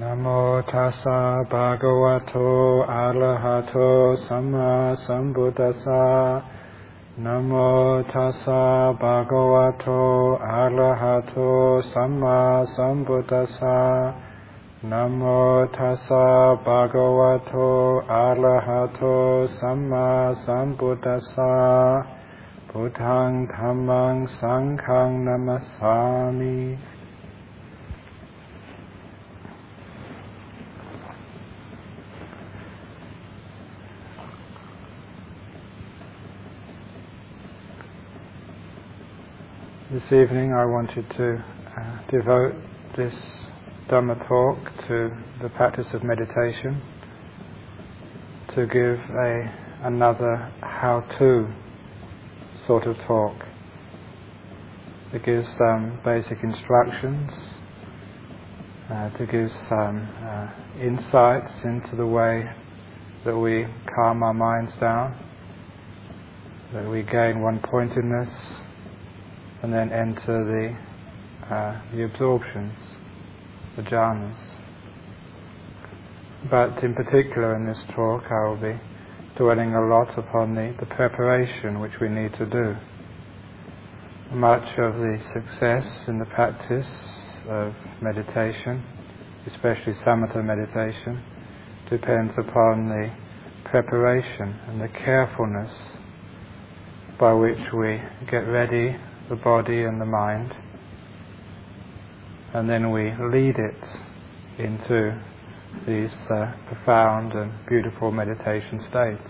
Namo tassa bhagavato arahato samma sambuddhassa. Namo tassa bhagavato arahato samma sambuddhassa. Namo tassa bhagavato arahato samma sambuddhassa. Buddhaṃ dhammāṃ saṅghāṃ namasāmi. This evening I wanted to devote this Dhamma talk to the practice of meditation, to give another how-to sort of talk. To give some basic instructions, to give some insights into the way that we calm our minds down, that we gain one-pointedness, and then enter the absorptions, the jhanas. But in particular in this talk I will be dwelling a lot upon the preparation which we need to do. Much of the success in the practice of meditation, especially samatha meditation, depends upon the preparation and the carefulness by which we get ready the body and the mind, and then we lead it into these profound and beautiful meditation states.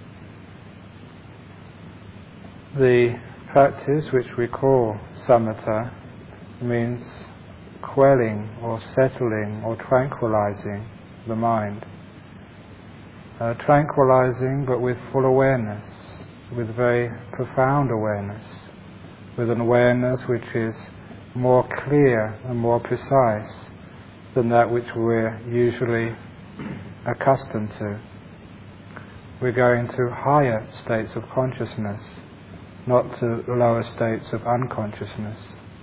The practice which we call samatha means quelling or settling or tranquilizing the mind. Tranquilizing, but with full awareness, with very profound awareness, with an awareness which is more clear and more precise than that which we're usually accustomed to. We're going to higher states of consciousness, not to lower states of unconsciousness.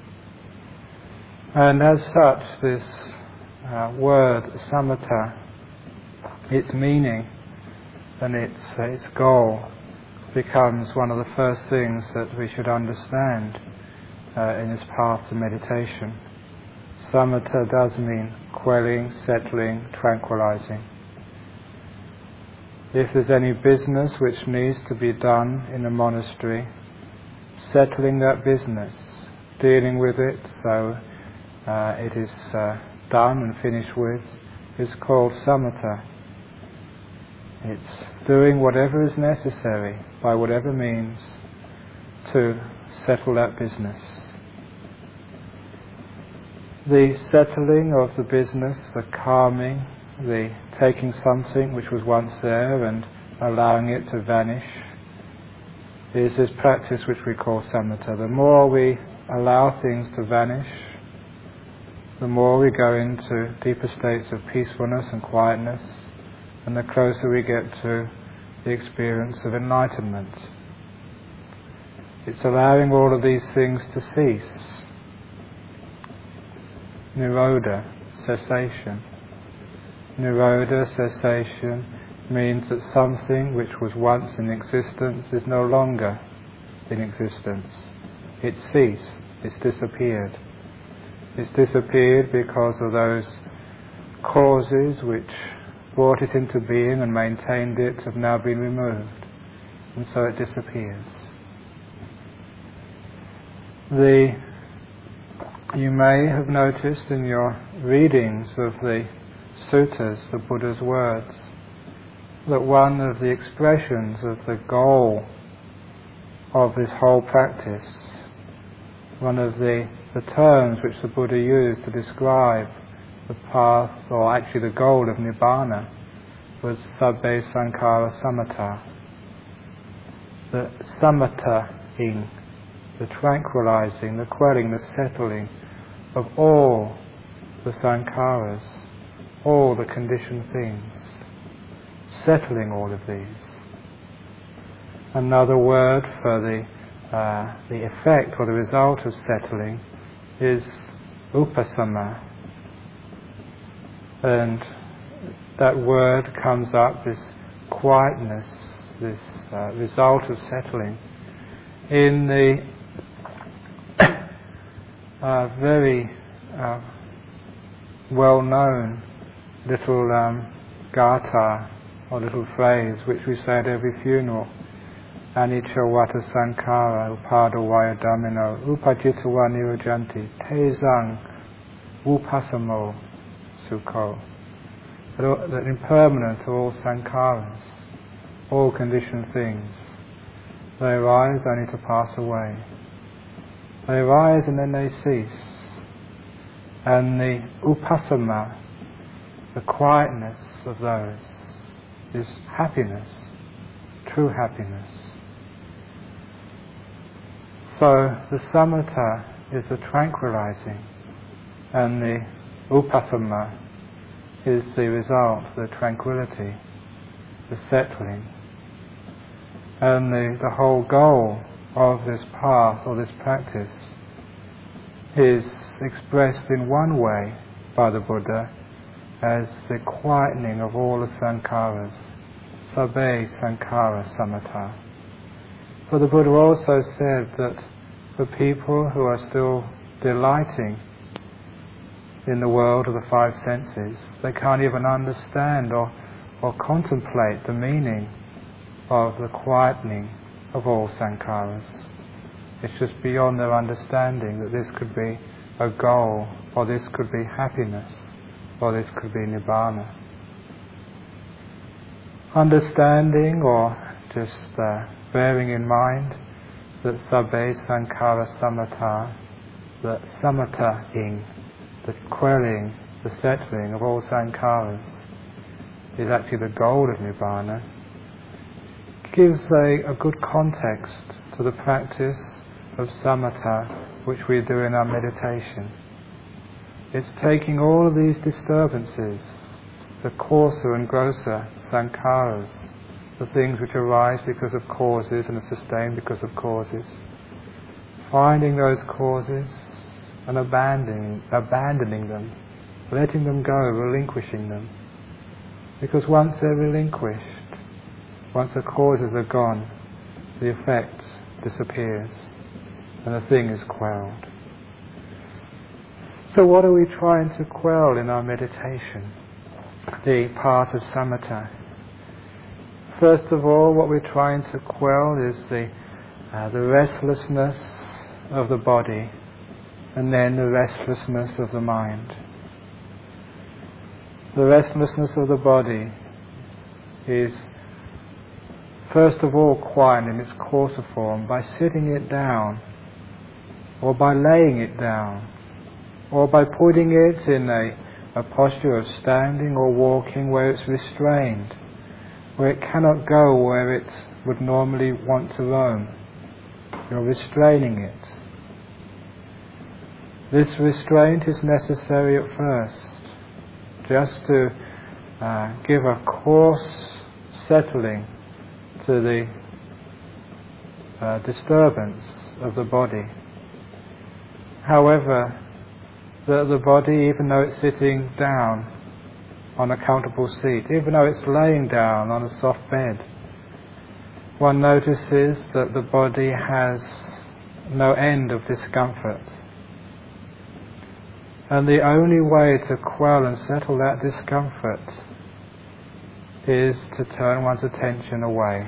And as such, this word samatha, its meaning and its goal becomes one of the first things that we should understand in this path to meditation. Samatha does mean quelling, settling, tranquilizing. If there's any business which needs to be done in a monastery, settling that business, dealing with it so it is done and finished with, is called samatha. It's doing whatever is necessary, by whatever means, to settle that business. The settling of the business, the calming, the taking something which was once there and allowing it to vanish, is this practice which we call samatha. The more we allow things to vanish, the more we go into deeper states of peacefulness and quietness, and the closer we get to the experience of enlightenment. It's allowing all of these things to cease. Nirodha, cessation. Nirodha, cessation, means that something which was once in existence is no longer in existence. It's ceased, it's disappeared. It's disappeared because of those causes which brought it into being and maintained it have now been removed, and so it disappears. You may have noticed in your readings of the suttas, the Buddha's words, that one of the expressions of the goal of this whole practice, one of the terms which the Buddha used to describe the path, or actually the goal of Nibbana, was sabbe sankhara samatha. The samatha-ing, the tranquilizing, the quelling, the settling of all the sankharas, all the conditioned things, settling all of these. Another word for the effect or the result of settling is upasama. And that word comes up, this quietness, this result of settling, in the very well-known little gatha, or little phrase, which we say at every funeral: Anicca vata sankhara upadavaya dhammino upajitawa nirujanti tezang upasamo sukho. That impermanence of all sankharas, all conditioned things, they arise only to pass away. They arise and then they cease. And the upasama, the quietness of those, is happiness, true happiness. So the samatha is the tranquilizing, and the upasama is the result, the tranquility, the settling. And the whole goal of this path or this practice is expressed in one way by the Buddha as the quietening of all the sankharas, sabbe sankhara samatha. But the Buddha also said that for people who are still delighting in the world of the five senses, they can't even understand or contemplate the meaning of the quietening of all sankharas. It's just beyond their understanding that this could be a goal, or this could be happiness, or this could be nibbana. Understanding, or just bearing in mind that sabbe sankhara samatha, that samatha-ing, the quelling, the settling of all sankharas, is actually the goal of nibbana, gives a good context to the practice of samatha which we do in our meditation. It's taking all of these disturbances, the coarser and grosser sankharas, the things which arise because of causes and are sustained because of causes, finding those causes and abandoning them, letting them go, relinquishing them. Because once they're relinquished, once the causes are gone, the effect disappears and the thing is quelled. So what are we trying to quell in our meditation? The part of samatha. First of all, what we're trying to quell is the restlessness of the body, and then the restlessness of the mind. The restlessness of the body is first of all quiet in its coarser form by sitting it down, or by laying it down, or by putting it in a posture of standing or walking where it's restrained, where it cannot go where it would normally want to roam. You're restraining it. This restraint is necessary at first, just to give a coarse settling to the disturbance of the body. However, the body, even though it's sitting down on a comfortable seat, even though it's laying down on a soft bed, one notices that the body has no end of discomfort. And the only way to quell and settle that discomfort is to turn one's attention away.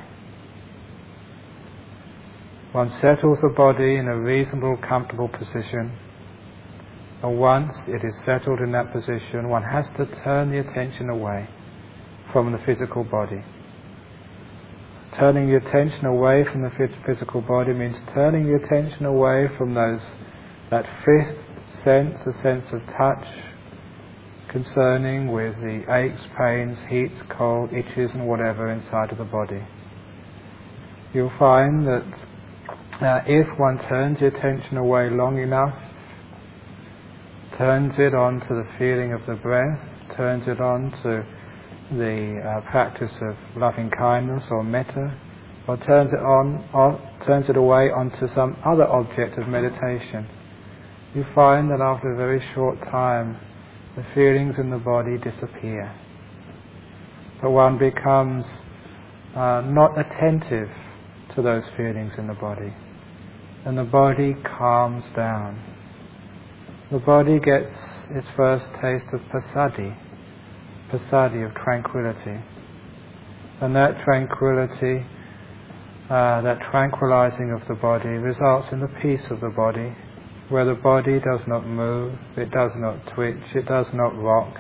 One settles the body in a reasonable, comfortable position, and once it is settled in that position, one has to turn the attention away from the physical body. Turning the attention away from the physical body means turning the attention away from that fifth sense, the sense of touch, concerning with the aches, pains, heats, cold, itches and whatever inside of the body. You'll find that if one turns the attention away long enough, turns it on to the feeling of the breath, turns it on to the practice of loving kindness or metta, or turns it away onto some other object of meditation, you find that after a very short time the feelings in the body disappear. But one becomes not attentive to those feelings in the body, and the body calms down. The body gets its first taste of passaddhi of tranquility, and that tranquility, that tranquilizing of the body results in the peace of the body, where the body does not move, it does not twitch, it does not rock,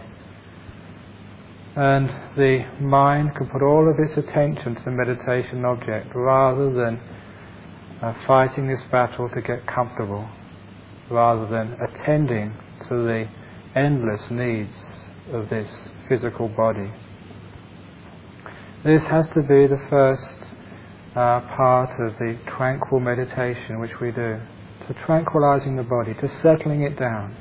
and the mind can put all of its attention to the meditation object rather than fighting this battle to get comfortable, rather than attending to the endless needs of this physical body. This has to be the first part of the tranquil meditation which we do, to tranquilizing the body, to settling it down.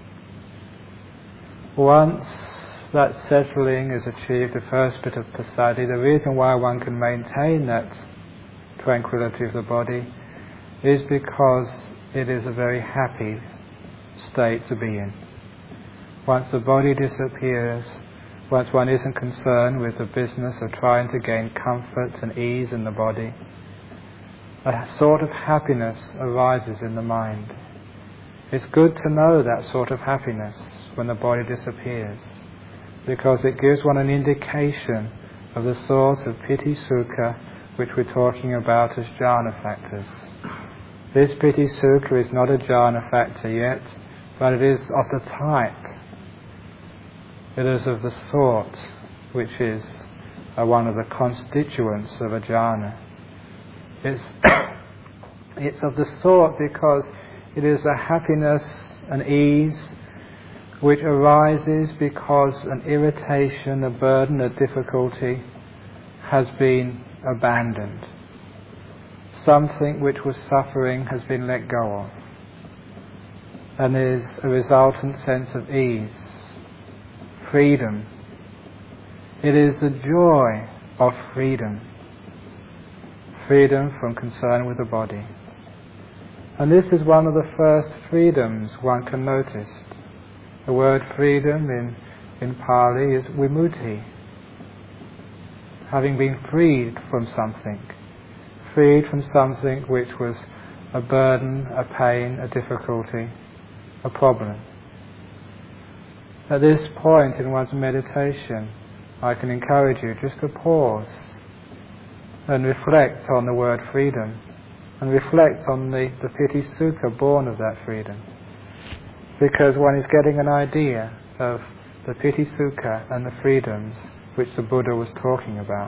Once that settling is achieved, the first bit of passaddhi, the reason why one can maintain that tranquility of the body is because it is a very happy state to be in. Once the body disappears, once one isn't concerned with the business of trying to gain comfort and ease in the body, a sort of happiness arises in the mind. It's good to know that sort of happiness when the body disappears, because it gives one an indication of the sort of piti sukha which we're talking about as jhana factors. This piti sukha is not a jhana factor yet, but it is of the type. It is of the sort which is one of the constituents of a jhana. It's of the sort because it is a happiness and ease which arises because an irritation, a burden, a difficulty has been abandoned. Something which was suffering has been let go of, and there is a resultant sense of ease, freedom. It is the joy of freedom, freedom from concern with the body. And this is one of the first freedoms one can notice. The word freedom in Pali is vimutti, having been freed from something which was a burden, a pain, a difficulty, a problem. At this point in one's meditation, I can encourage you just to pause and reflect on the word freedom, and reflect on the piti sukha born of that freedom, because one is getting an idea of the piti sukha and the freedoms which the Buddha was talking about.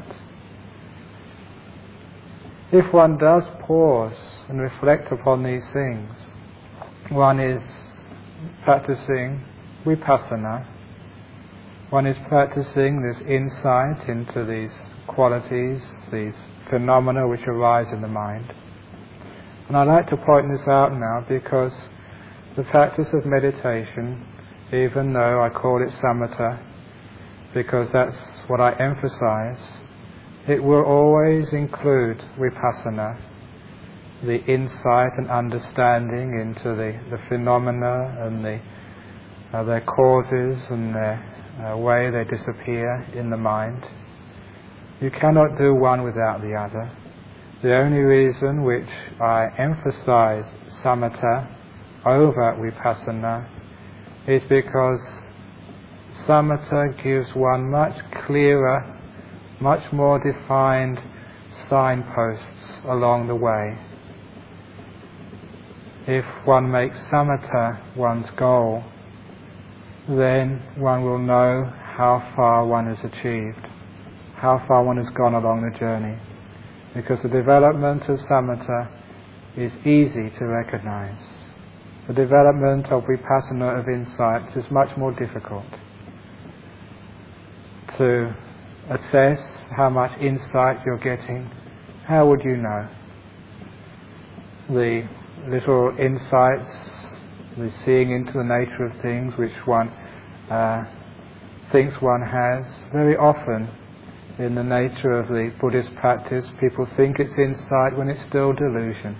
If one does pause and reflect upon these things, one is practicing vipassana, one is practicing this insight into these qualities, these phenomena which arise in the mind. And I'd like to point this out now because the practice of meditation, even though I call it samatha, because that's what I emphasize, it will always include vipassana, the insight and understanding into the phenomena and their causes and their way they disappear in the mind. You cannot do one without the other. The only reason which I emphasize samatha over vipassana is because samatha gives one much clearer, much more defined signposts along the way. If one makes samatha one's goal, then one will know how far one has achieved, how far one has gone along the journey, because the development of samatha is easy to recognize. The development of vipassana, of insight, is much more difficult. To assess how much insight you're getting, how would you know? The little insights, the seeing into the nature of things which one thinks one has, very often in the nature of the Buddhist practice, people think it's insight when it's still delusion.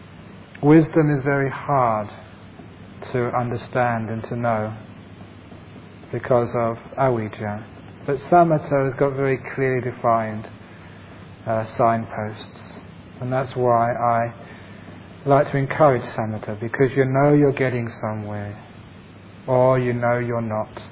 Wisdom is very hard to understand and to know. because of avijja. But samatha has got very clearly defined signposts, and that's why I like to encourage samatha, because you know you're getting somewhere, or you know you're not.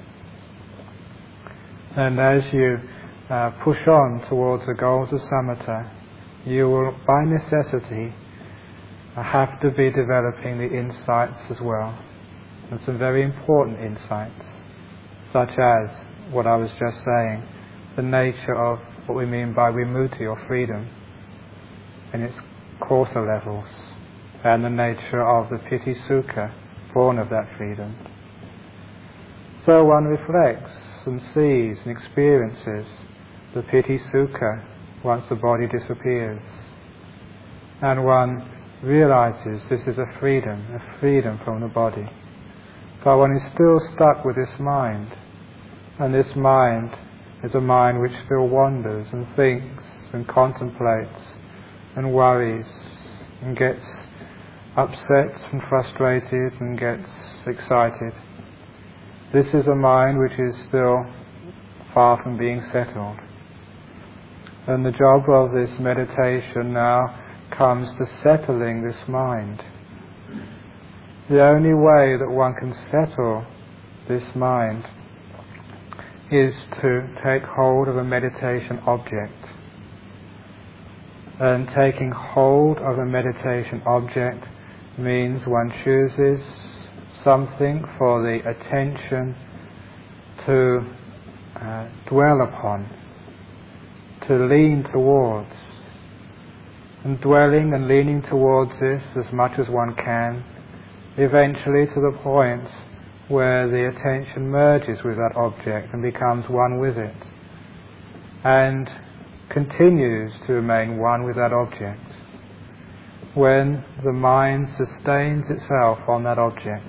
And as you push on towards the goals of samatha, you will, by necessity, have to be developing the insights as well, and some very important insights, such as what I was just saying, the nature of what we mean by vimutti, or freedom, in its coarser levels, and the nature of the piti sukha, born of that freedom. So one reflects and sees and experiences the piti sukha once the body disappears, and one realizes this is a freedom from the body. But one is still stuck with this mind, and this mind is a mind which still wanders and thinks and contemplates and worries and gets upset and frustrated and gets excited. This is a mind which is still far from being settled. And the job of this meditation now comes to settling this mind. The only way that one can settle this mind is to take hold of a meditation object. And taking hold of a meditation object means one chooses something for the attention to dwell upon, to lean towards. And dwelling and leaning towards this as much as one can, eventually to the point where the attention merges with that object and becomes one with it, and continues to remain one with that object when the mind sustains itself on that object.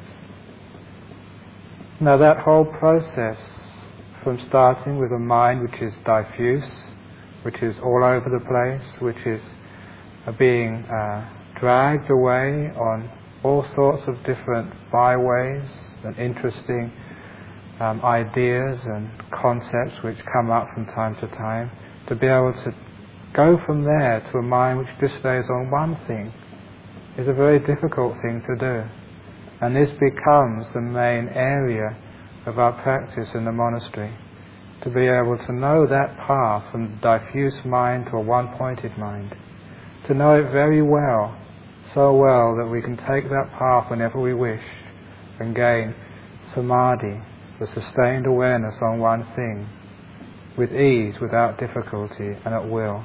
Now that whole process, from starting with a mind which is diffuse, which is all over the place, which is being dragged away on all sorts of different byways and interesting ideas and concepts which come up from time to time, to be able to go from there to a mind which just stays on one thing is a very difficult thing to do. And this becomes the main area of our practice in the monastery, to be able to know that path from diffuse mind to a one-pointed mind, to know it very well, so well that we can take that path whenever we wish and gain samadhi, the sustained awareness on one thing, with ease, without difficulty, and at will.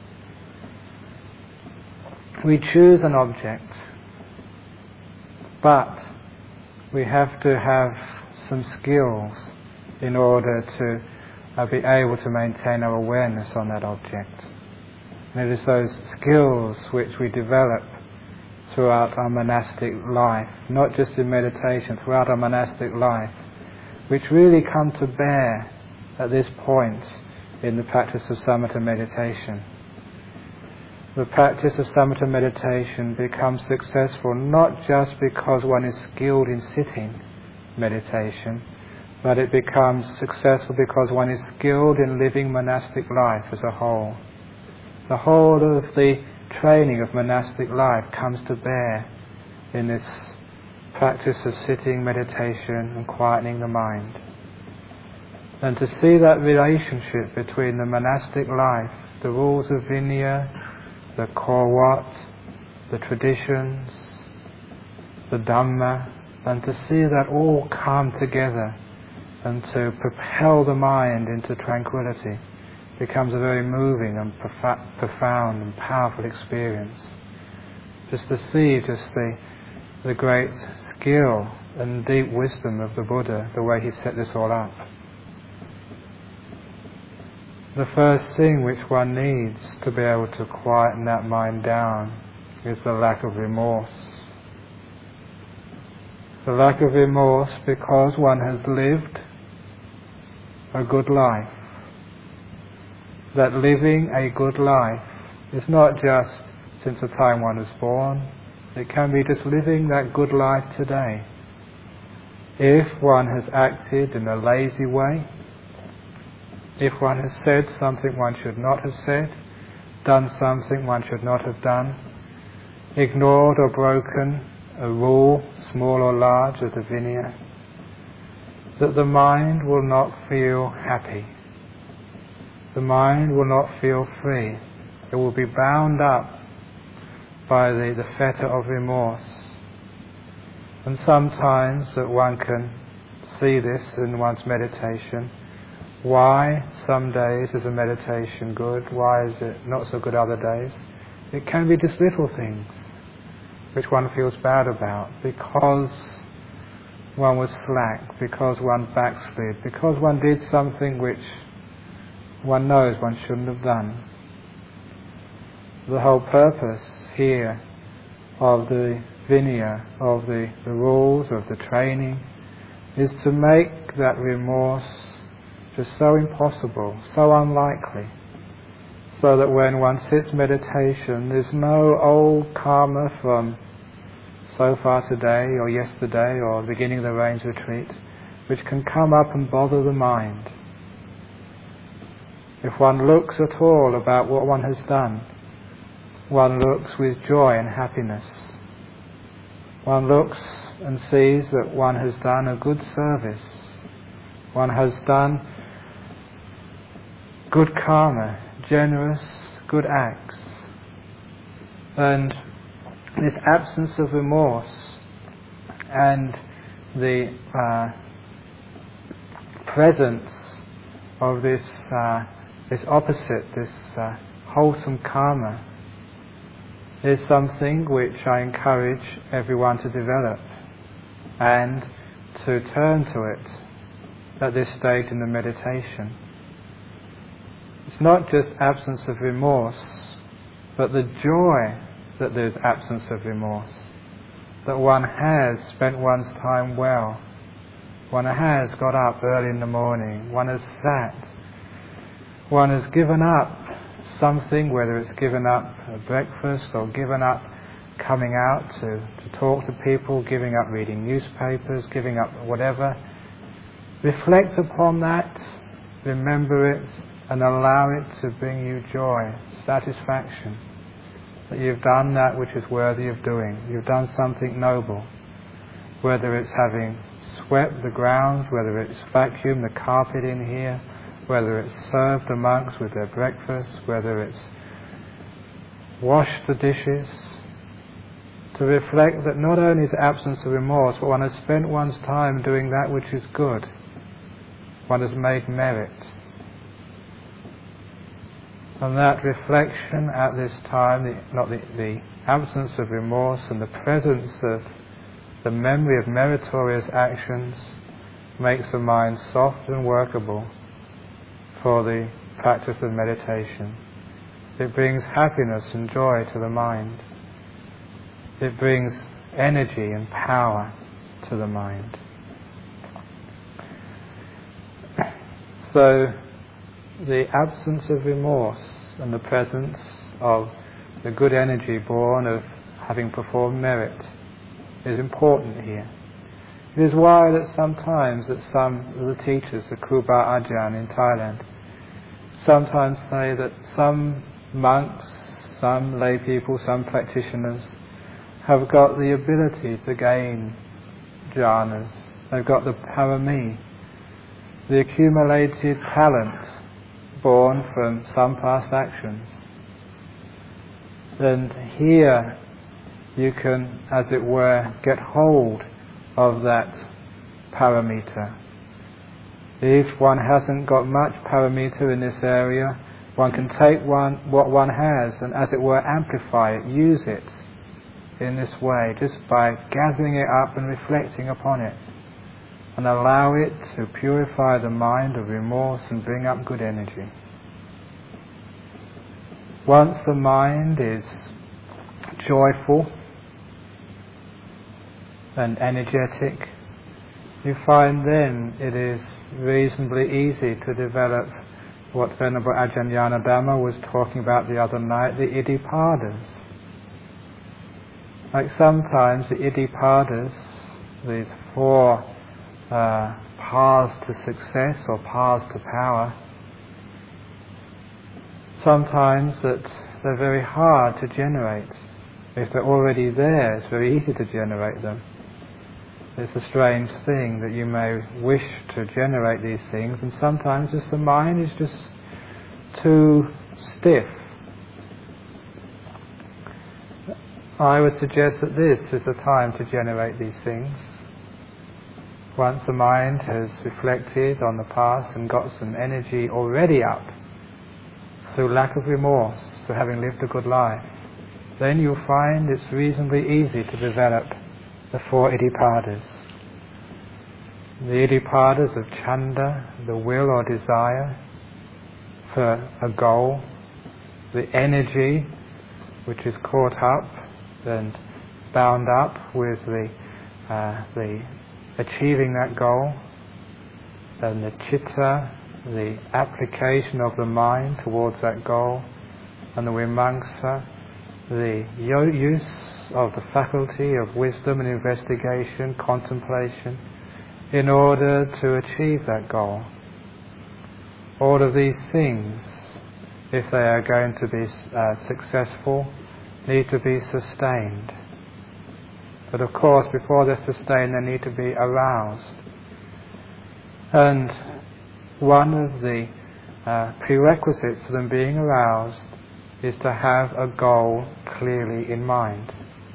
We choose an object, but we have to have some skills in order to be able to maintain our awareness on that object. And it is those skills which we develop throughout our monastic life, not just in meditation, throughout our monastic life, which really come to bear at this point in the practice of samatha meditation. The practice of samatha meditation becomes successful not just because one is skilled in sitting meditation, but it becomes successful because one is skilled in living monastic life as a whole. The whole of the training of monastic life comes to bear in this practice of sitting meditation and quietening the mind. And to see that relationship between the monastic life, the rules of Vinaya, the Korwat, the traditions, the Dhamma, and to see that all come together and to propel the mind into tranquility becomes a very moving and profound and powerful experience. Just to see the great skill and deep wisdom of the Buddha, the way he set this all up. The first thing which one needs to be able to quieten that mind down is the lack of remorse. The lack of remorse because one has lived a good life. That living a good life is not just since the time one was born. It can be just living that good life today. If one has acted in a lazy way, if one has said something one should not have said, done something one should not have done, ignored or broken a rule, small or large, of the Vinaya, that the mind will not feel happy. The mind will not feel free. It will be bound up by the fetter of remorse. And sometimes that one can see this in one's meditation. Why some days is a meditation good? Why is it not so good other days? It can be just little things which one feels bad about because one was slack, because one backslid, because one did something which one knows one shouldn't have done. The whole purpose here of the Vinaya, of the rules, of the training, is to make that remorse just so impossible, so unlikely, so that when one sits meditation, there's no old karma from so far today or yesterday or the beginning of the rains retreat which can come up and bother the mind. If one looks at all about what one has done, one looks with joy and happiness. One looks and sees that one has done a good service. One has done good karma, generous, good acts. And this absence of remorse and the presence of this opposite, this wholesome karma, is something which I encourage everyone to develop and to turn to it at this stage in the meditation. It's not just absence of remorse, but the joy that there's absence of remorse, that one has spent one's time well, one has got up early in the morning, one has sat, one has given up something, whether it's given up a breakfast or given up coming out to talk to people, giving up reading newspapers, giving up whatever. Reflect upon that, remember it, and allow it to bring you joy, satisfaction, that you've done that which is worthy of doing. You've done something noble, whether it's having swept the grounds, whether it's vacuumed the carpet in here, whether it's served the monks with their breakfast, whether it's washed the dishes, to reflect that not only is absence of remorse, but one has spent one's time doing that which is good. One has made merit. And that reflection at this time, the absence of remorse and the presence of the memory of meritorious actions, makes the mind soft and workable for the practice of meditation. It brings happiness and joy to the mind. It brings energy and power to the mind. So, the absence of remorse and the presence of the good energy born of having performed merit is important here. It is why that sometimes that some of the teachers, the Kruba Ajahn in Thailand, sometimes say that some monks, some lay people, some practitioners have got the ability to gain jhanas. They've got the parami, the accumulated talent born from some past actions. And here you can, as it were, get hold of that paramita. If one hasn't got much paramita in this area, one can take what one has and, as it were, amplify it, use it in this way, just by gathering it up and reflecting upon it, and allow it to purify the mind of remorse and bring up good energy. Once the mind is joyful and energetic, you find then it is reasonably easy to develop what Venerable Ajahn Yanadhamma was talking about the other night, the Iddhipadas. Like sometimes the Iddhipadas, these 4 paths to success or paths to power, sometimes that they're very hard to generate. If they're already there, it's very easy to generate them. It's a strange thing that you may wish to generate these things, and sometimes just the mind is just too stiff. I would suggest that this is the time to generate these things. Once the mind has reflected on the past and got some energy already up through lack of remorse, through having lived a good life, then you'll find it's reasonably easy to develop the 4 Iddhipadas. The Iddhipadas of Chanda, the will or desire for a goal, the energy which is caught up and bound up with the achieving that goal, and the chitta, the application of the mind towards that goal, and the vimamsa, the use of the faculty of wisdom and investigation, contemplation, in order to achieve that goal. All of these things, if they are going to be successful, need to be sustained. But of course, before they're sustained, they need to be aroused. And one of the prerequisites to them being aroused is to have a goal clearly in mind.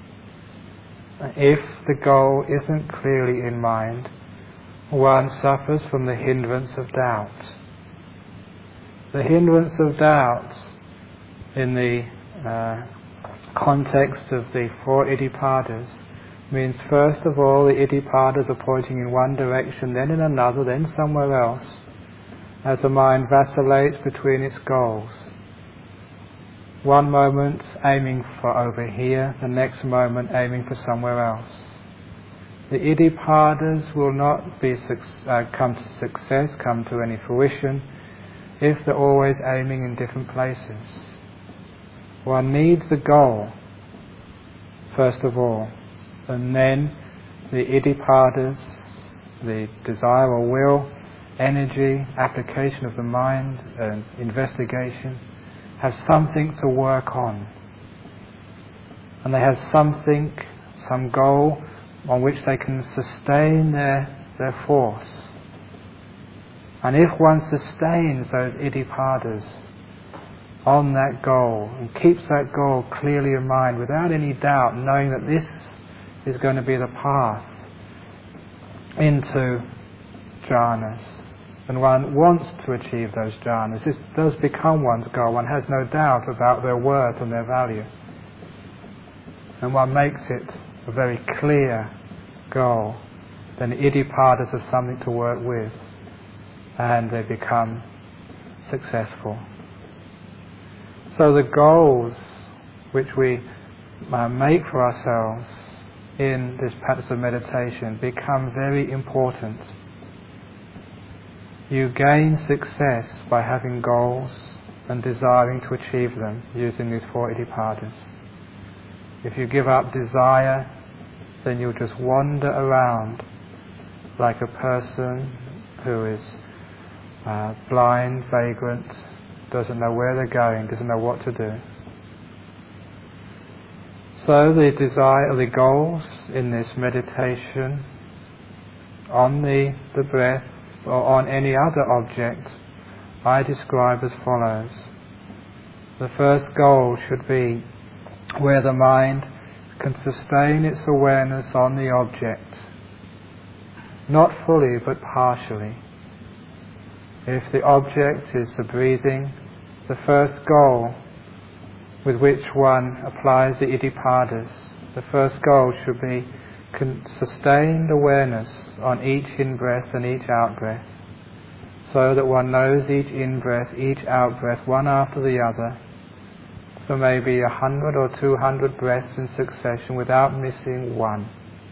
If the goal isn't clearly in mind, one suffers from the hindrance of doubt. The hindrance of doubt in the context of the 4 Iddhipadas means, first of all, the Iddhipadas are pointing in one direction, then in another, then somewhere else, as the mind vacillates between its goals. One moment aiming for over here, the next moment aiming for somewhere else. The Iddhipadas will not come to success, come to any fruition, if they're always aiming in different places. One needs the goal, first of all, and then the Iddhipadas, the desire or will, energy, application of the mind, and investigation, have something to work on. And they have something, some goal, on which they can sustain their force. And if one sustains those Iddhipadas on that goal and keeps that goal clearly in mind without any doubt, knowing that this is going to be the path into jhanas, and one wants to achieve those jhanas, this does become one's goal. One has no doubt about their worth and their value, and one makes it a very clear goal, then the Iddhipadas are something to work with, and they become successful. So the goals which we make for ourselves in this practice of meditation become very important. You gain success by having goals and desiring to achieve them using these 4 Iddhipadas. If you give up desire, then you'll just wander around like a person who is blind, vagrant, doesn't know where they're going, doesn't know what to do. So the desire, the goals in this meditation on the breath or on any other object, I describe as follows. The first goal should be where the mind can sustain its awareness on the object, not fully but partially. If the object is the breathing, the first goal with which one applies the Iddhipadas, the first goal should be sustained awareness on each in-breath and each out-breath, so that one knows each in-breath, each out-breath, one after the other, for maybe 100 or 200 breaths in succession without missing one.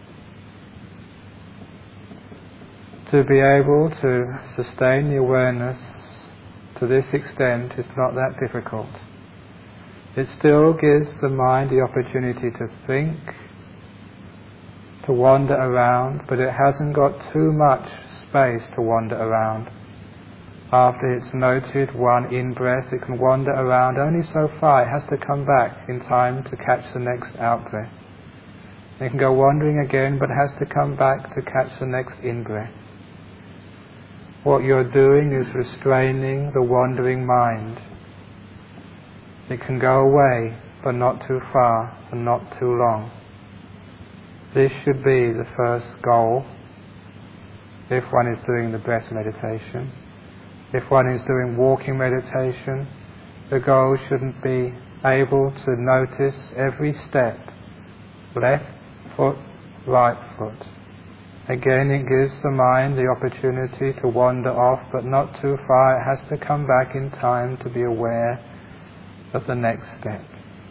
To be able to sustain the awareness to this extent is not that difficult. It still gives the mind the opportunity to think, to wander around, but it hasn't got too much space to wander around. After it's noted one in-breath, it can wander around only so far. It has to come back in time to catch the next out-breath. It can go wandering again, but it has to come back to catch the next in-breath. What you're doing is restraining the wandering mind. It can go away, but not too far and not too long. This should be the first goal if one is doing the breath meditation. If one is doing walking meditation, the goal shouldn't be able to notice every step, left foot, right foot. Again, it gives the mind the opportunity to wander off, but not too far. It has to come back in time to be aware of the next step.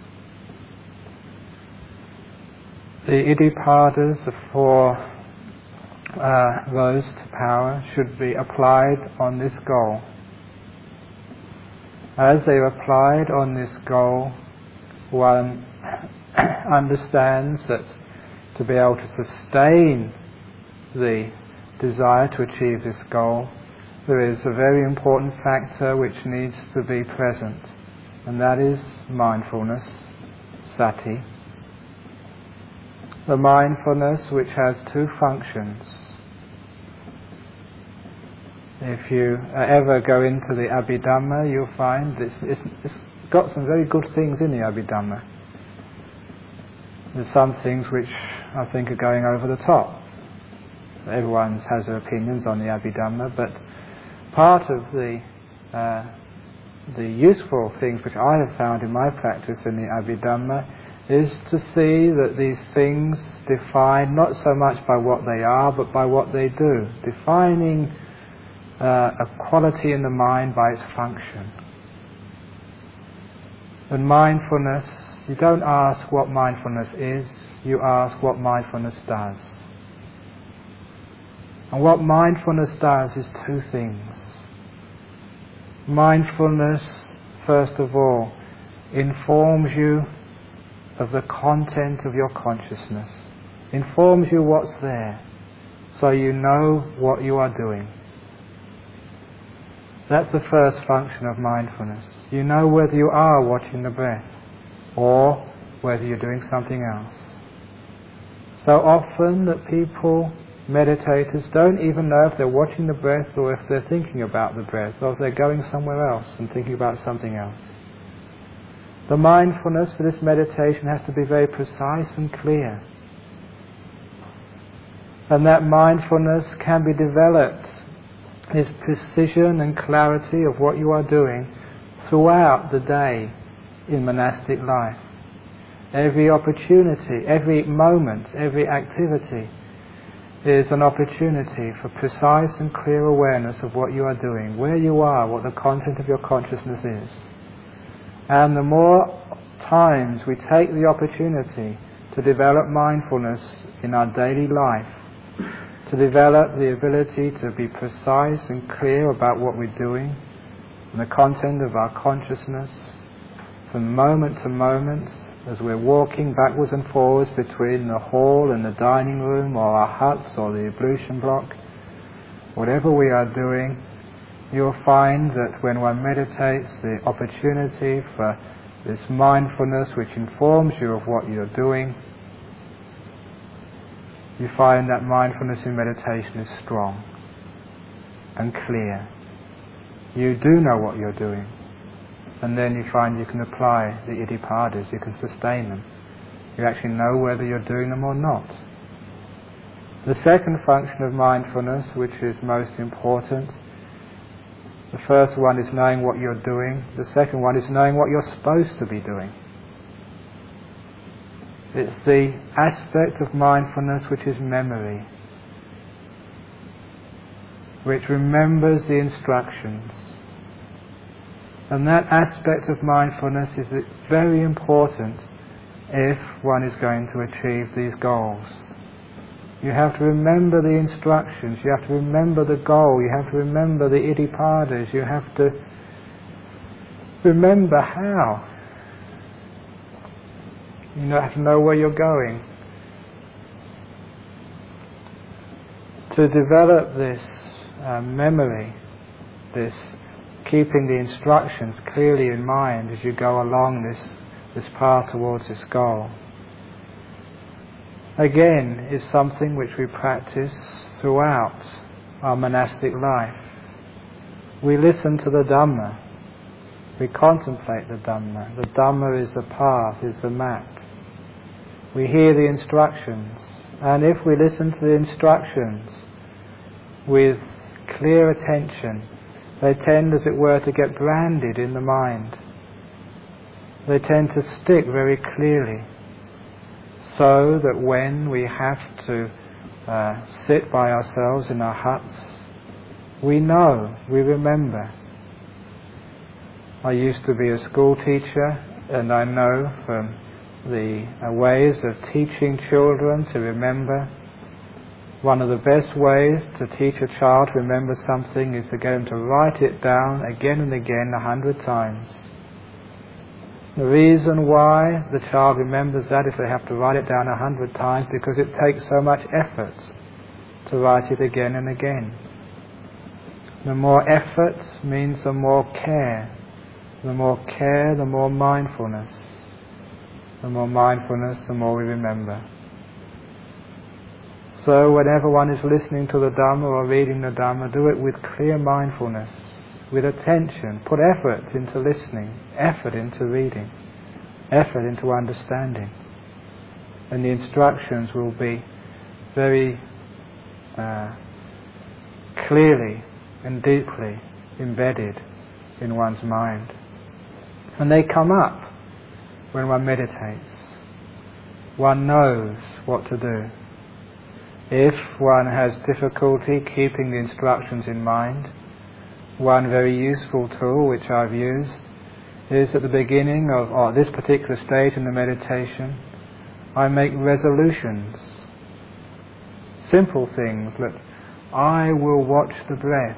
The Iddhipadas, the four roads to power, should be applied on this goal. As they are applied on this goal, one understands that to be able to sustain the desire to achieve this goal, there is a very important factor which needs to be present, and that is mindfulness, sati. The mindfulness which has two functions. If you ever go into the Abhidhamma, you'll find it's got some very good things in the Abhidhamma. There's some things which I think are going over the top. Everyone has their opinions on the Abhidhamma, but part of the useful things which I have found in my practice in the Abhidhamma is to see that these things define not so much by what they are, but by what they do. Defining a quality in the mind by its function. And mindfulness, you don't ask what mindfulness is, you ask what mindfulness does. And what mindfulness does is two things. Mindfulness, first of all, informs you of the content of your consciousness. Informs you what's there, so you know what you are doing. That's the first function of mindfulness. You know whether you are watching the breath or whether you're doing something else. So often that people, meditators, don't even know if they're watching the breath or if they're thinking about the breath, or if they're going somewhere else and thinking about something else. The mindfulness for this meditation has to be very precise and clear. And that mindfulness can be developed, this precision and clarity of what you are doing throughout the day in monastic life. Every opportunity, every moment, every activity is an opportunity for precise and clear awareness of what you are doing, where you are, what the content of your consciousness is. And the more times we take the opportunity to develop mindfulness in our daily life, to develop the ability to be precise and clear about what we're doing and the content of our consciousness from moment to moment as we're walking backwards and forwards between the hall and the dining room or our huts or the ablution block, whatever we are doing, you'll find that when one meditates, the opportunity for this mindfulness which informs you of what you're doing, you find that mindfulness in meditation is strong and clear. You do know what you're doing, and then you find you can apply the Iddhipadas, you can sustain them. You actually know whether you're doing them or not. The second function of mindfulness, which is most important, the first one is knowing what you're doing, the second one is knowing what you're supposed to be doing. It's the aspect of mindfulness which is memory, which remembers the instructions. And that aspect of mindfulness is very important if one is going to achieve these goals. You have to remember the instructions, you have to remember the goal, you have to remember the Iddhipadas, you have to remember how. You have to know where you're going. to develop this memory, this keeping the instructions clearly in mind as you go along this path towards this goal, again, is something which we practice throughout our monastic life. We listen to the Dhamma. We contemplate the Dhamma. The Dhamma is the path, is the map. We hear the instructions. And if we listen to the instructions with clear attention, they tend, as it were, to get branded in the mind. They tend to stick very clearly, so that when we have to sit by ourselves in our huts, we know, we remember. I used to be a school teacher, and I know from the ways of teaching children to remember, one of the best ways to teach a child to remember something is to get them to write it down again and again 100 times. The reason why the child remembers that if they have to write it down 100 times, because it takes so much effort to write it again and again. The more effort means the more care. The more care, the more mindfulness. The more mindfulness, the more we remember. So whenever one is listening to the Dhamma or reading the Dhamma, do it with clear mindfulness, with attention. Put effort into listening, effort into reading, effort into understanding. And the instructions will be very clearly and deeply embedded in one's mind. And they come up when one meditates. One knows what to do. If one has difficulty keeping the instructions in mind, one very useful tool which I've used is at the beginning of this particular stage in the meditation, I make resolutions. Simple things that I will watch the breath,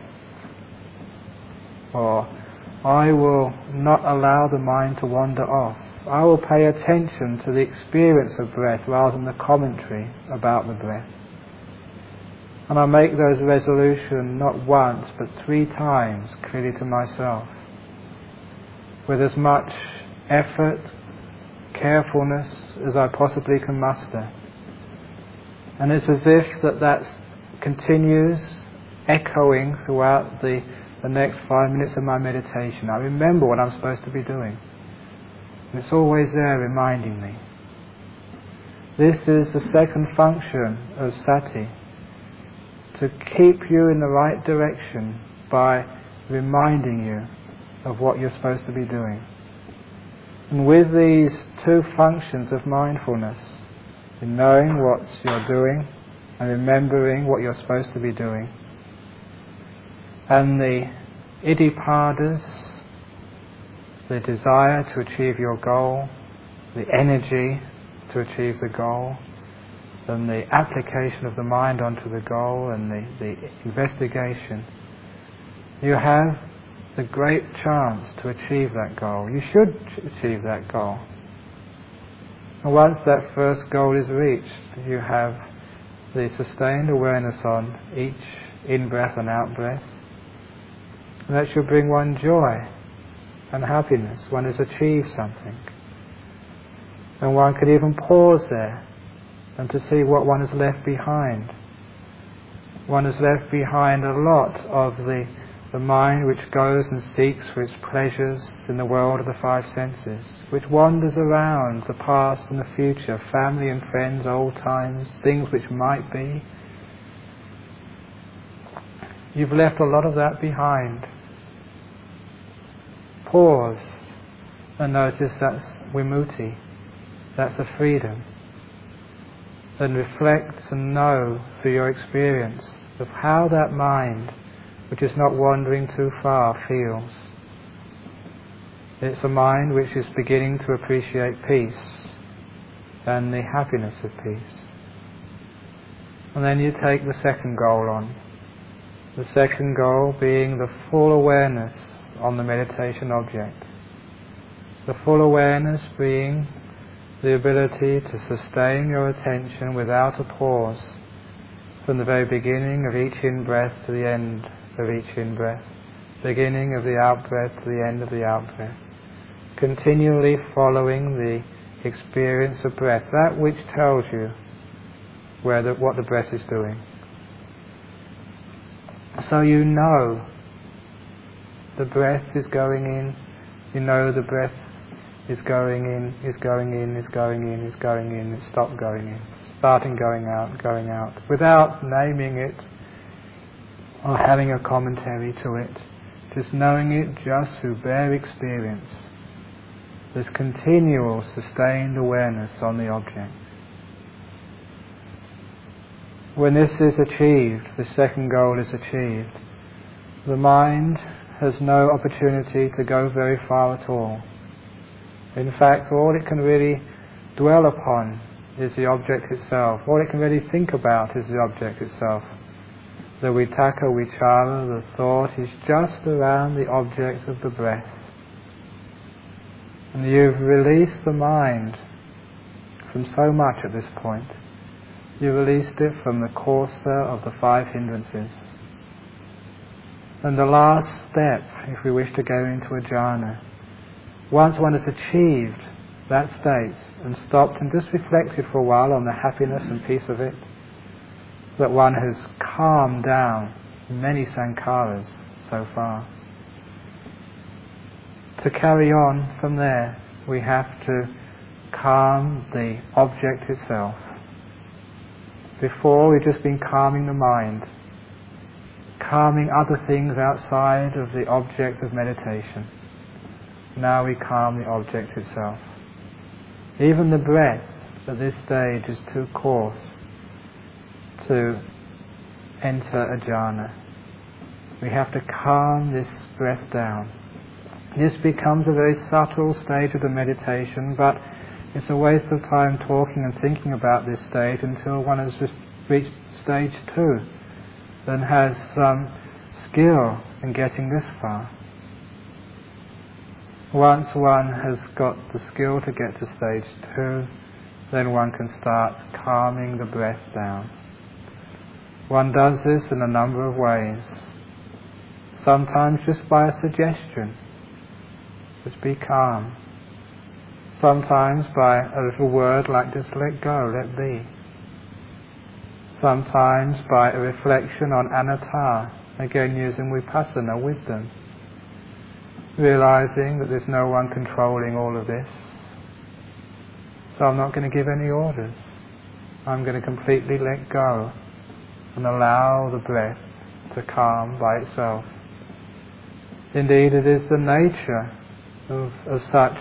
or I will not allow the mind to wander off. I will pay attention to the experience of breath rather than the commentary about the breath. And I make those resolutions not once but 3 times clearly to myself, with as much effort, carefulness as I possibly can muster. And it's as if that continues echoing throughout the next 5 minutes of my meditation. I remember what I'm supposed to be doing. It's always there reminding me. This is the second function of sati, to keep you in the right direction by reminding you of what you're supposed to be doing. And with these 2 functions of mindfulness, in knowing what you're doing and remembering what you're supposed to be doing, and the iddhipadas, the desire to achieve your goal, the energy to achieve the goal, and the application of the mind onto the goal, and the investigation, you have the great chance to achieve that goal. You should achieve that goal. And once that first goal is reached, you have the sustained awareness on each in-breath and out-breath. And that should bring one joy and happiness. One has achieved something. And one could even pause there and to see what one has left behind. One has left behind a lot of the mind which goes and seeks for its pleasures in the world of the 5 senses, which wanders around the past and the future, family and friends, old times, things which might be. You've left a lot of that behind. Pause and notice that's vimutti, that's a freedom. Then reflect and know through your experience of how that mind, which is not wandering too far, feels. It's a mind which is beginning to appreciate peace and the happiness of peace. And then you take the second goal on. The second goal being the full awareness on the meditation object. The full awareness being the ability to sustain your attention without a pause from the very beginning of each in-breath to the end of each in-breath, beginning of the out-breath to the end of the out-breath, continually following the experience of breath, that which tells you what the breath is doing. So you know the breath is going in, you know the breath is going in, is going in, is going in, is going in, it's stopped going in, starting going out, without naming it or having a commentary to it, just knowing it just through bare experience. This continual, sustained awareness on the object. When this is achieved, the second goal is achieved, the mind has no opportunity to go very far at all. In fact, all it can really dwell upon is the object itself. All it can really think about is the object itself. The vitaka, vichara, the thought is just around the object of the breath. And you've released the mind from so much at this point. You've released it from the courser of the 5 hindrances. And the last step, if we wish to go into a jhana, once one has achieved that state and stopped and just reflected for a while on the happiness and peace of it, that one has calmed down many sankharas so far. To carry on from there, we have to calm the object itself. Before, we've just been calming the mind, calming other things outside of the object of meditation. Now we calm the object itself. Even the breath at this stage is too coarse to enter a jhana. We have to calm this breath down. This becomes a very subtle stage of the meditation, but it's a waste of time talking and thinking about this stage until one has reached stage 2, then has some skill in getting this far. Once one has got the skill to get to stage 2, then one can start calming the breath down. One does this in a number of ways. Sometimes just by a suggestion. Just be calm. Sometimes by a little word like just let go, let be. Sometimes by a reflection on anatta, again using vipassana, wisdom. Realizing that there's no one controlling all of this. So I'm not going to give any orders. I'm going to completely let go and allow the breath to calm by itself. Indeed, it is the nature of such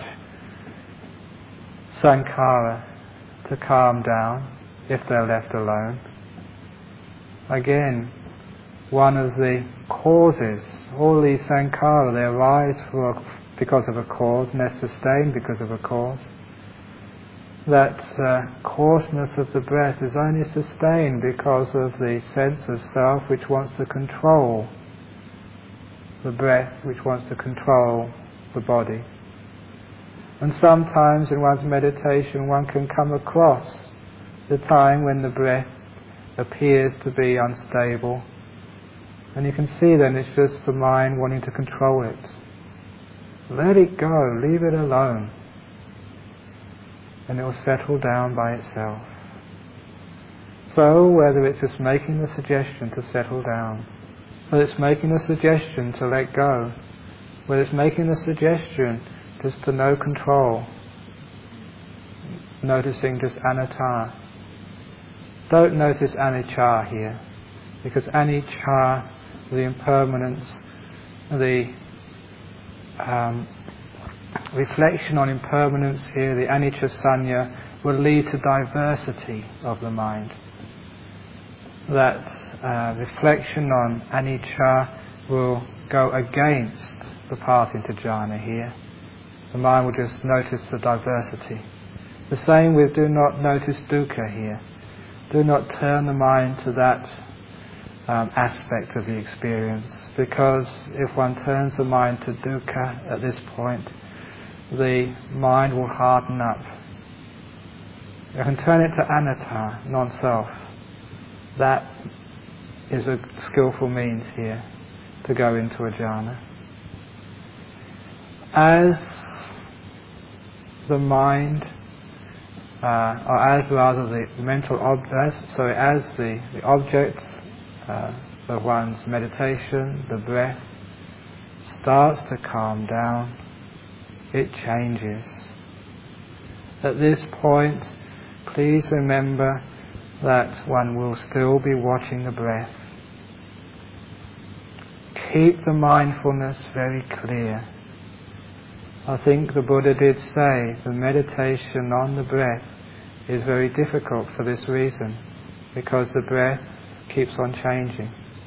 sankhara to calm down if they're left alone. Again, one of the causes, all these sankhara, they arise because of a cause, and they're sustained because of a cause. That coarseness of the breath is only sustained because of the sense of self which wants to control the breath, which wants to control the body. And sometimes in one's meditation one can come across the time when the breath appears to be unstable, and you can see then it's just the mind wanting to control it. Let it go, leave it alone, and it will settle down by itself. So whether it's just making the suggestion to settle down, whether it's making the suggestion to let go, whether it's making the suggestion just to no control, noticing just anatta. Don't notice anicca here, because anicca, the impermanence, the reflection on impermanence here, the anicca sanya, will lead to diversity of the mind. That reflection on anicca will go against the path into jhana here. The mind will just notice the diversity. The same with do not notice dukkha here. Do not turn the mind to that aspect of the experience, because if one turns the mind to dukkha at this point, the mind will harden up. You can turn it to anatta, non-self. that is a skillful means here to go into a jhana. As the mind, or as rather the mental as the objects of one's meditation, the breath, starts to calm down, it changes. At this point, please remember that one will still be watching the breath. Keep the mindfulness very clear. I think the Buddha did say the meditation on the breath is very difficult for this reason, because the breath keeps on changing.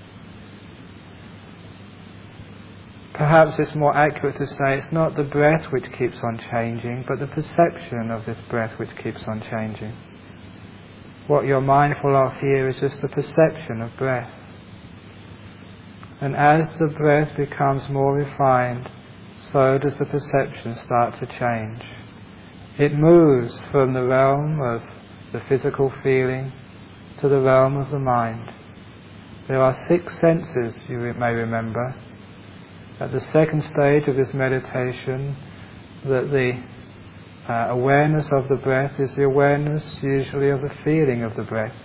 Perhaps it's more accurate to say it's not the breath which keeps on changing, but the perception of this breath which keeps on changing. What you're mindful of here is just the perception of breath. And as the breath becomes more refined, so does the perception start to change. It moves from the realm of the physical feeling to the realm of the mind. There are 6 senses, you may remember. At the second stage of this meditation, that the awareness of the breath is the awareness usually of the feeling of the breath,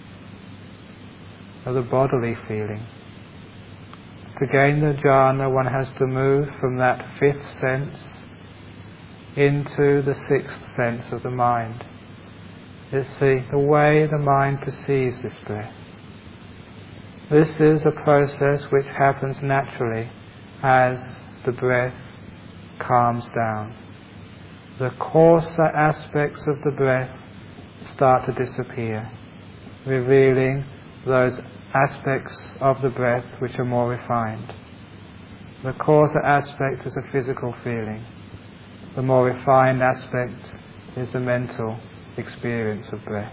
of the bodily feeling. To gain the jhana, one has to move from that 5th sense into the 6th sense of the mind. It's the way the mind perceives this breath. This is a process which happens naturally as the breath calms down. The coarser aspects of the breath start to disappear, revealing those aspects of the breath which are more refined. The coarser aspect is a physical feeling. The more refined aspect is the mental experience of breath.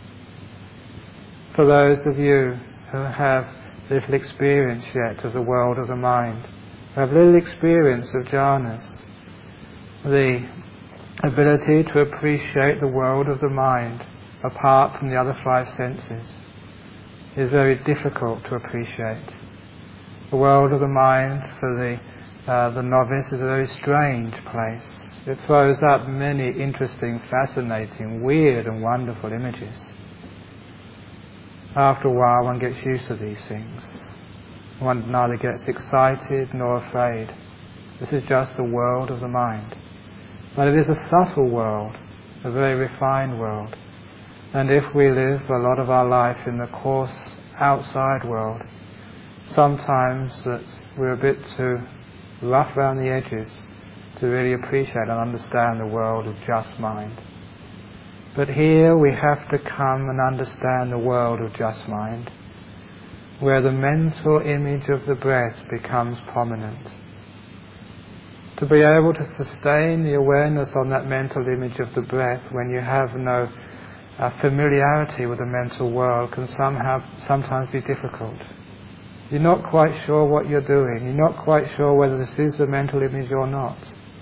For those of you who have little experience yet of the world of the mind, who have little experience of jhanas, the ability to appreciate the world of the mind apart from the other 5 senses is very difficult to appreciate. The world of the mind for the novice is a very strange place. It throws up many interesting, fascinating, weird and wonderful images. After a while one gets used to these things. One neither gets excited nor afraid. This is just the world of the mind. But it is a subtle world, a very refined world. And if we live a lot of our life in the coarse outside world, sometimes that we're a bit too rough around the edges to really appreciate and understand the world of just mind. But here we have to come and understand the world of just mind, where the mental image of the breath becomes prominent. To be able to sustain the awareness on that mental image of the breath when you have no familiarity with the mental world can sometimes be difficult. You're not quite sure what you're doing. You're not quite sure whether this is the mental image or not.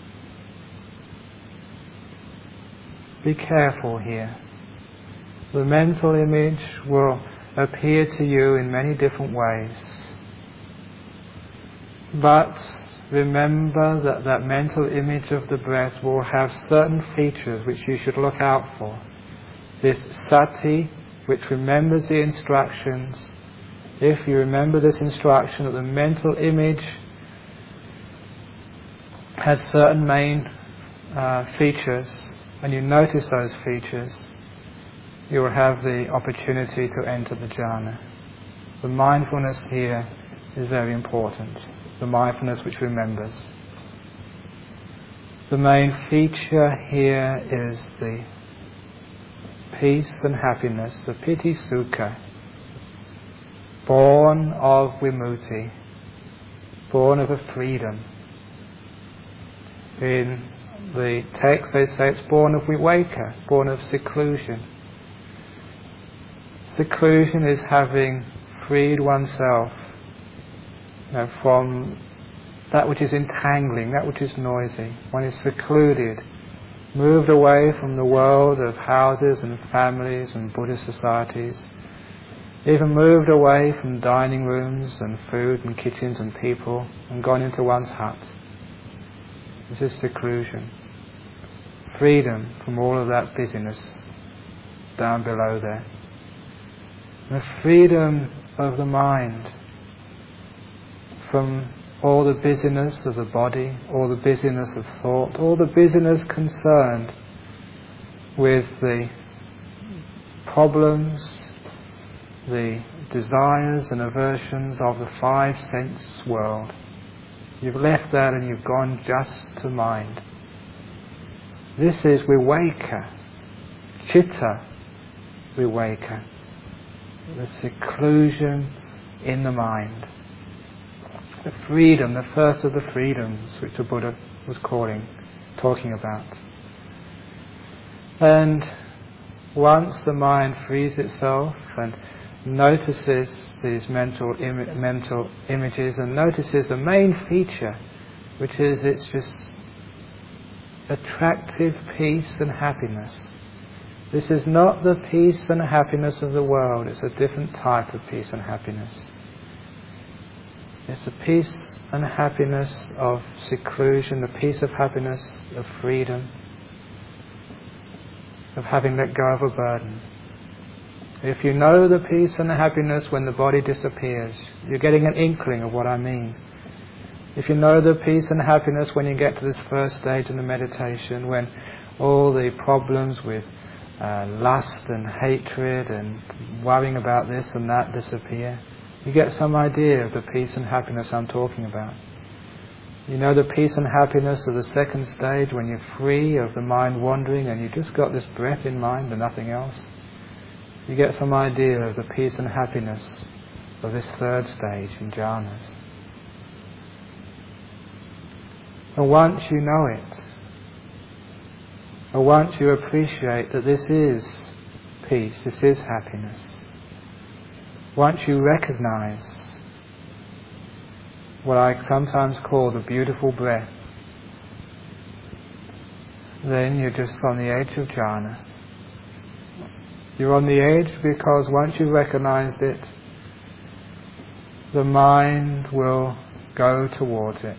Be careful here. The mental image will appear to you in many different ways. But remember that that mental image of the breath will have certain features which you should look out for. This sati, which remembers the instructions. If you remember this instruction that the mental image has certain main features, and you notice those features, you will have the opportunity to enter the jhana. The mindfulness here is very important. The mindfulness which remembers. The main feature here is the peace and happiness, the piti sukha, born of vimutti, born of a freedom. In the text they say it's born of viveka, born of seclusion. Seclusion is having freed oneself from that which is entangling, that which is noisy. One is secluded, moved away from the world of houses and families and Buddhist societies, even moved away from dining rooms and food and kitchens and people and gone into one's hut. This is seclusion. Freedom from all of that busyness down below there. The freedom of the mind from all the busyness of the body, all the busyness of thought, all the busyness concerned with the problems, the desires and aversions of the five sense world. You've left that and you've gone just to mind. This is viveka, chitta viveka, the seclusion in the mind. The freedom, the first of the freedoms which the Buddha was talking about. And once the mind frees itself and notices these mental images and notices the main feature, which is it's just attractive peace and happiness. This is not the peace and happiness of the world, it's a different type of peace and happiness. It's the peace and happiness of seclusion, the peace of happiness of freedom, of having let go of a burden. If you know the peace and the happiness when the body disappears, you're getting an inkling of what I mean. If you know the peace and happiness when you get to this first stage in the meditation, when all the problems with lust and hatred and worrying about this and that disappear, you get some idea of the peace and happiness I'm talking about. You know the peace and happiness of the second stage when you're free of the mind wandering and you've just got this breath in mind and nothing else. You get some idea of the peace and happiness of this third stage in jhanas. And once you know it, or once you appreciate that this is peace, this is happiness, once you recognize what I sometimes call the beautiful breath, then you're just on the edge of jhana. You're on the edge because once you've recognized it, the mind will go towards it.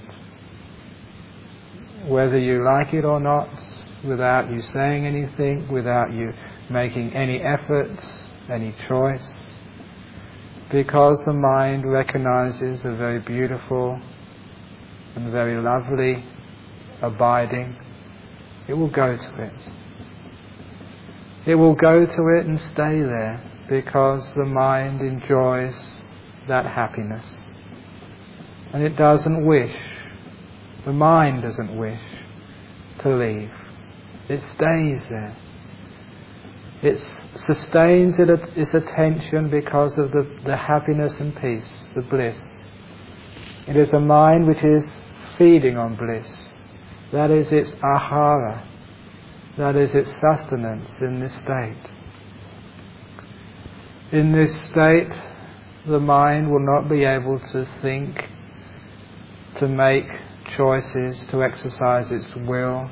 Whether you like it or not, without you saying anything, without you making any efforts, any choice, because the mind recognizes a very beautiful and very lovely abiding, it will go to it. It will go to it and stay there because the mind enjoys that happiness. And it doesn't wish, the mind doesn't wish to leave. It stays there. It sustains its attention because of the happiness and peace, the bliss. It is a mind which is feeding on bliss. That is its ahara. That is its sustenance in this state. In this state, the mind will not be able to think, to make choices, to exercise its will.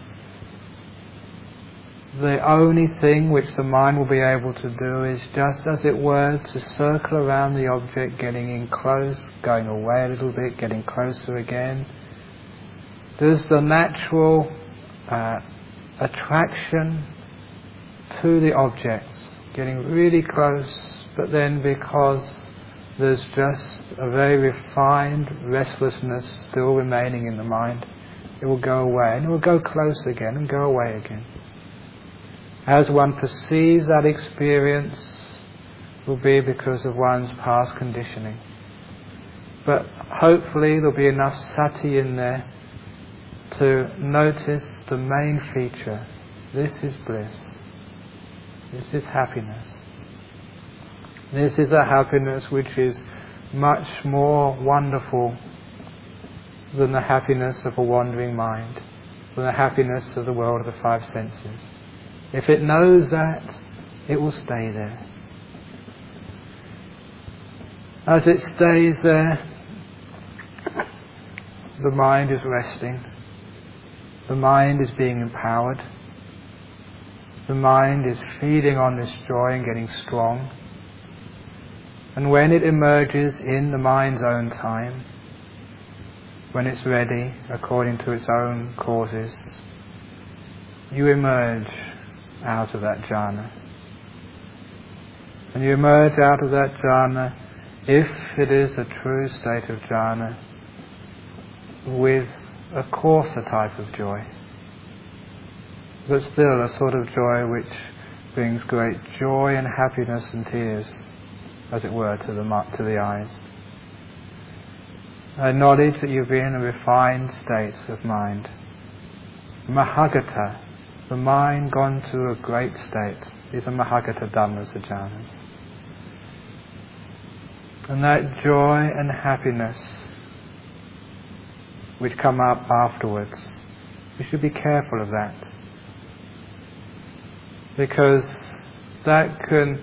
The only thing which the mind will be able to do is just, as it were, to circle around the object, getting in close, going away a little bit, getting closer again. There's the natural attraction to the objects, getting really close, but then because there's just a very refined restlessness still remaining in the mind, it will go away, and it will go close again and go away again. As one perceives that experience, will be because of one's past conditioning. But hopefully there'll be enough sati in there to notice the main feature. This is bliss. This is happiness. This is a happiness which is much more wonderful than the happiness of a wandering mind, than the happiness of the world of the five senses. If it knows that, it will stay there. As it stays there, the mind is resting. The mind is being empowered. The mind is feeding on this joy and getting strong. And when it emerges in the mind's own time, when it's ready according to its own causes, you emerge out of that jhana. And you emerge out of that jhana, if it is a true state of jhana, with a coarser type of joy, but still a sort of joy which brings great joy and happiness and tears, as it were, to the eyes. A knowledge that you've been in a refined state of mind. Mahagata, the mind gone to a great state. These are Mahagata Dhammas, the jhanas. And that joy and happiness which come up afterwards, you should be careful of that. Because that can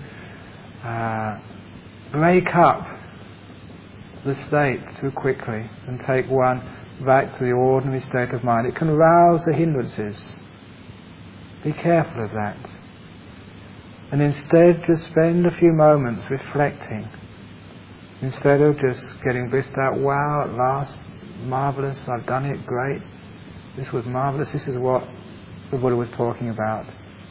break up the state too quickly and take one back to the ordinary state of mind. It can rouse the hindrances. Be careful of that. And instead just spend a few moments reflecting. Instead of just getting blissed out, wow, at last, marvellous, I've done it, great. This was marvellous, this is what the Buddha was talking about.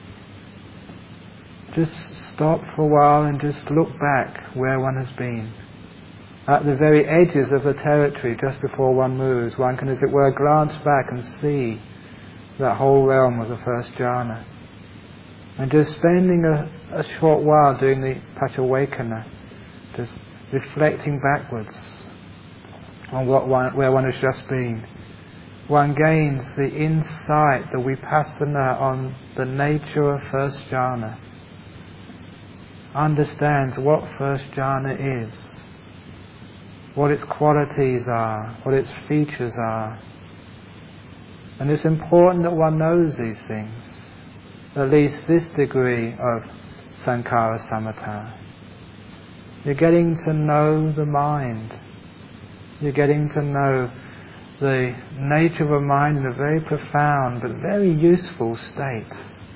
Just stop for a while and just look back where one has been. At the very edges of the territory, just before one moves, one can, as it were, glance back and see that whole realm of the first jhana. And just spending a short while doing the Paccavekkhana, just reflecting backwards on where one has just been, one gains the insight, the vipassana on the nature of first jhana, understands what first jhana is, what its qualities are, what its features are. And it's important that one knows these things, at least this degree of sankhara samatha. You're getting to know the mind. You're getting to know the nature of a mind in a very profound but very useful state.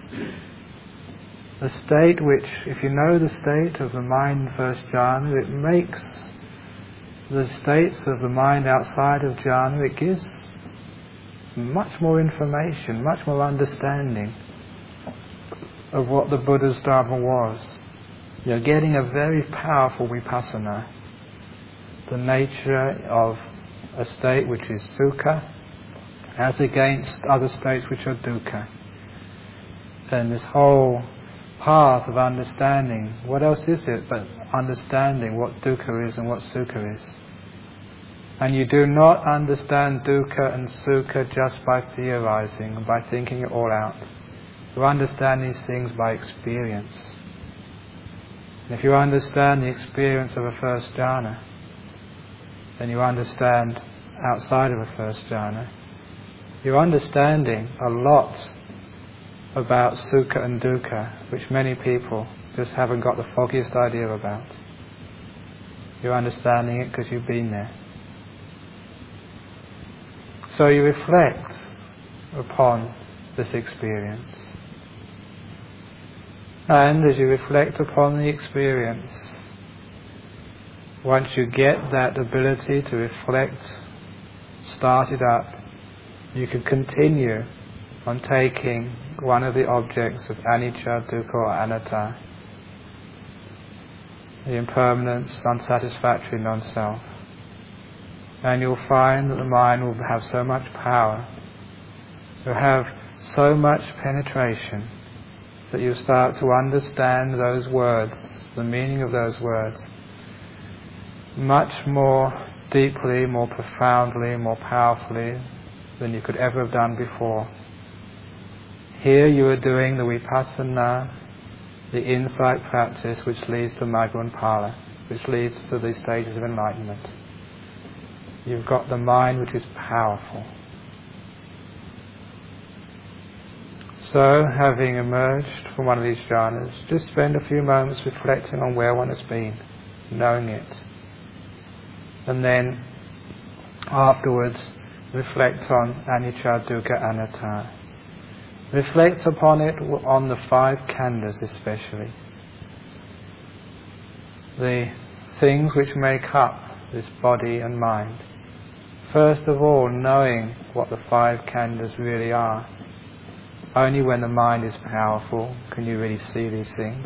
A state which, if you know the state of the mind in first jhana, it makes the states of the mind outside of jhana, it gives much more information, much more understanding of what the Buddha's Dharma was. You're getting a very powerful vipassana, the nature of a state which is sukha as against other states which are dukkha. And this whole path of understanding, what else is it but understanding what dukkha is and what sukha is? And you do not understand dukkha and sukha just by theorizing and by thinking it all out. You understand these things by experience. And if you understand the experience of a first jhana, then you understand outside of a first jhana. You're understanding a lot about sukha and dukkha, which many people just haven't got the foggiest idea about. You're understanding it because you've been there. So you reflect upon this experience. And as you reflect upon the experience, once you get that ability to reflect started up, you can continue on taking one of the objects of anicca, dukkha or anatta, the impermanence, unsatisfactory non-self. And you'll find that the mind will have so much power, you'll have so much penetration, that you'll start to understand those words, the meaning of those words, much more deeply, more profoundly, more powerfully than you could ever have done before. Here you are doing the vipassana, the insight practice which leads to Magga and Phala, which leads to the stages of enlightenment. You've got the mind which is powerful. So, having emerged from one of these jhanas, just spend a few moments reflecting on where one has been, knowing it. And then, afterwards, reflect on anicca, dukkha, anatta. Reflect upon it on the 5 khandhas especially. The things which make up this body and mind. First of all, knowing what the five khandhas really are. Only when the mind is powerful can you really see these things.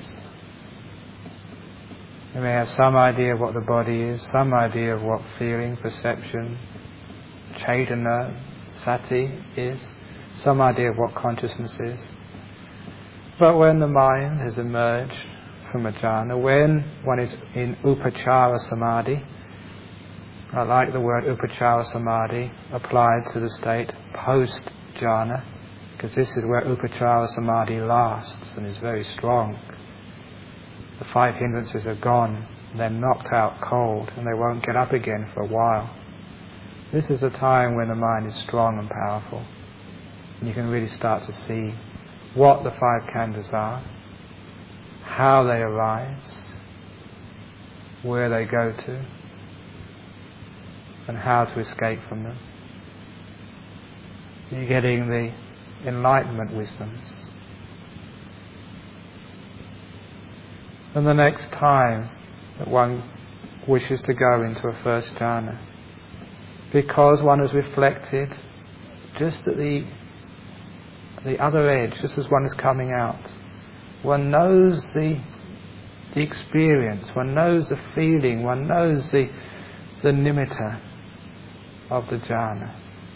You may have some idea of what the body is, some idea of what feeling, perception, Chaitana, Sati is, some idea of what consciousness is. But when the mind has emerged from a jhana, when one is in upachara samadhi, I like the word upachara samadhi applied to the state post-jhana, because this is where upachara samadhi lasts and is very strong. The five hindrances are gone, they're knocked out cold, and they won't get up again for a while. This is a time when the mind is strong and powerful, and you can really start to see what the five khandhas are, how they arise, where they go to, and how to escape from them. You're getting the enlightenment wisdoms. And the next time that one wishes to go into a first jhana, because one has reflected just at the other edge, just as one is coming out, one knows the experience, one knows the feeling, one knows the nimitta of the jhana.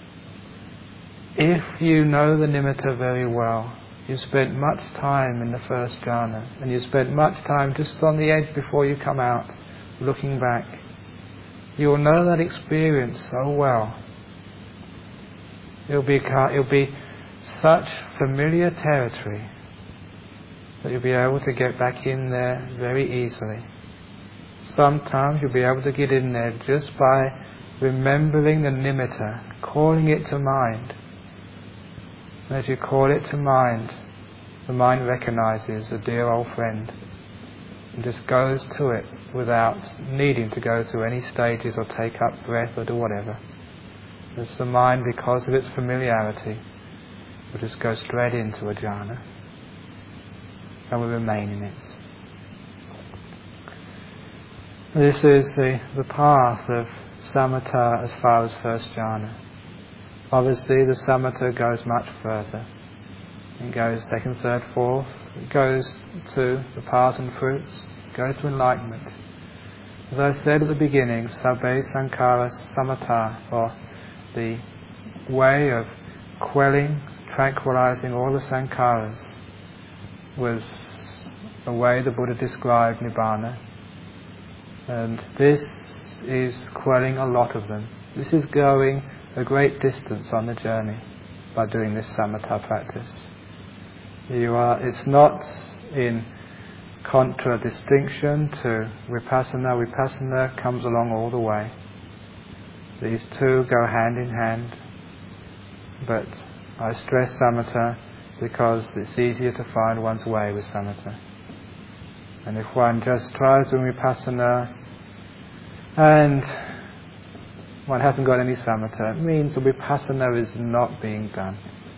If you know the nimitta very well, you spent much time in the first jhana, and you spent much time just on the edge before you come out, looking back, you'll know that experience so well. It'll be such familiar territory that you'll be able to get back in there very easily. Sometimes you'll be able to get in there just by remembering the nimitta, calling it to mind. And as you call it to mind, the mind recognizes a dear old friend and just goes to it without needing to go through any stages or take up breath or do whatever. As the mind, because of its familiarity, will just go straight into a jhana and will remain in it. This is the path of samatha as far as first jhana. Obviously the samatha goes much further. It goes second, third, fourth. It goes to the paths and fruits. It goes to enlightenment. As I said at the beginning, sabbe sankhara samatha, or the way of quelling, tranquilizing all the sankharas, was the way the Buddha described Nibbana. And this is quelling a lot of them. This is going a great distance on the journey by doing this samatha practice. It's not in contradistinction to vipassana. Vipassana comes along all the way. These two go hand in hand, but I stress samatha because it's easier to find one's way with samatha. And if one just tries doing vipassana and one hasn't got any samatha, it means the vipassana is not being done.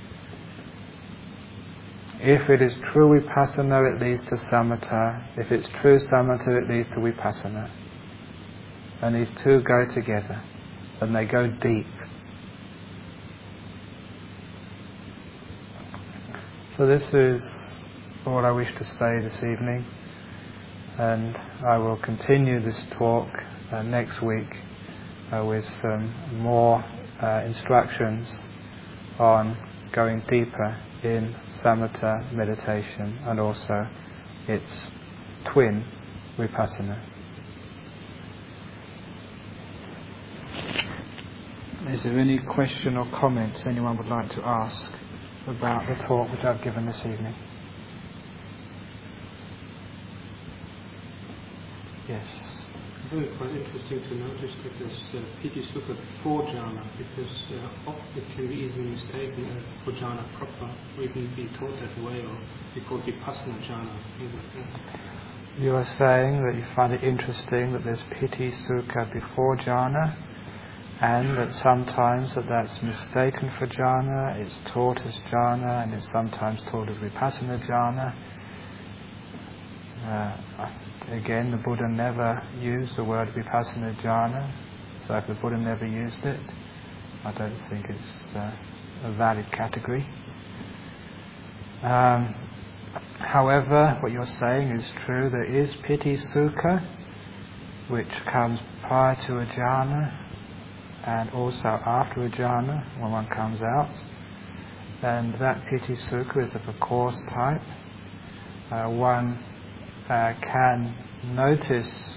If it is true vipassana, it leads to samatha. If it's true samatha, it leads to vipassana. And these two go together, and they go deep. So this is all I wish to say this evening, and I will continue this talk next week with some more instructions on going deeper in samatha meditation and also its twin vipassana. Is there any question or comments anyone would like to ask about the talk which I've given this evening? Yes. I find it quite interesting to notice that there's Piti Sukha before jhana, because it can be easily mistaken for jhana proper, or even be taught that way, or be called vipassana jhana, things like that. You are saying that you find it interesting that there's Piti Sukha before jhana, and that sometimes that's mistaken for jhana, it's taught as jhana, and it's sometimes taught as vipassana jhana. again, the Buddha never used the word vipassana jhana, so if the Buddha never used it, I don't think it's a valid category. However, what you're saying is true. There is piti sukha, which comes prior to a jhana and also after a jhana when one comes out. And that piti sukha is of a coarse type. One can notice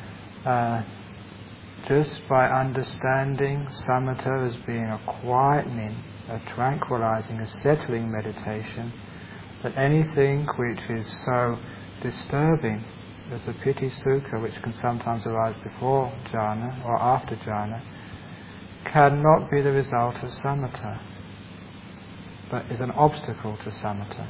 just by understanding samatha as being a quietening, a tranquilizing, a settling meditation, that anything which is so disturbing as a piti sukha, which can sometimes arise before jhana or after jhana, cannot be the result of samatha, but is an obstacle to samatha.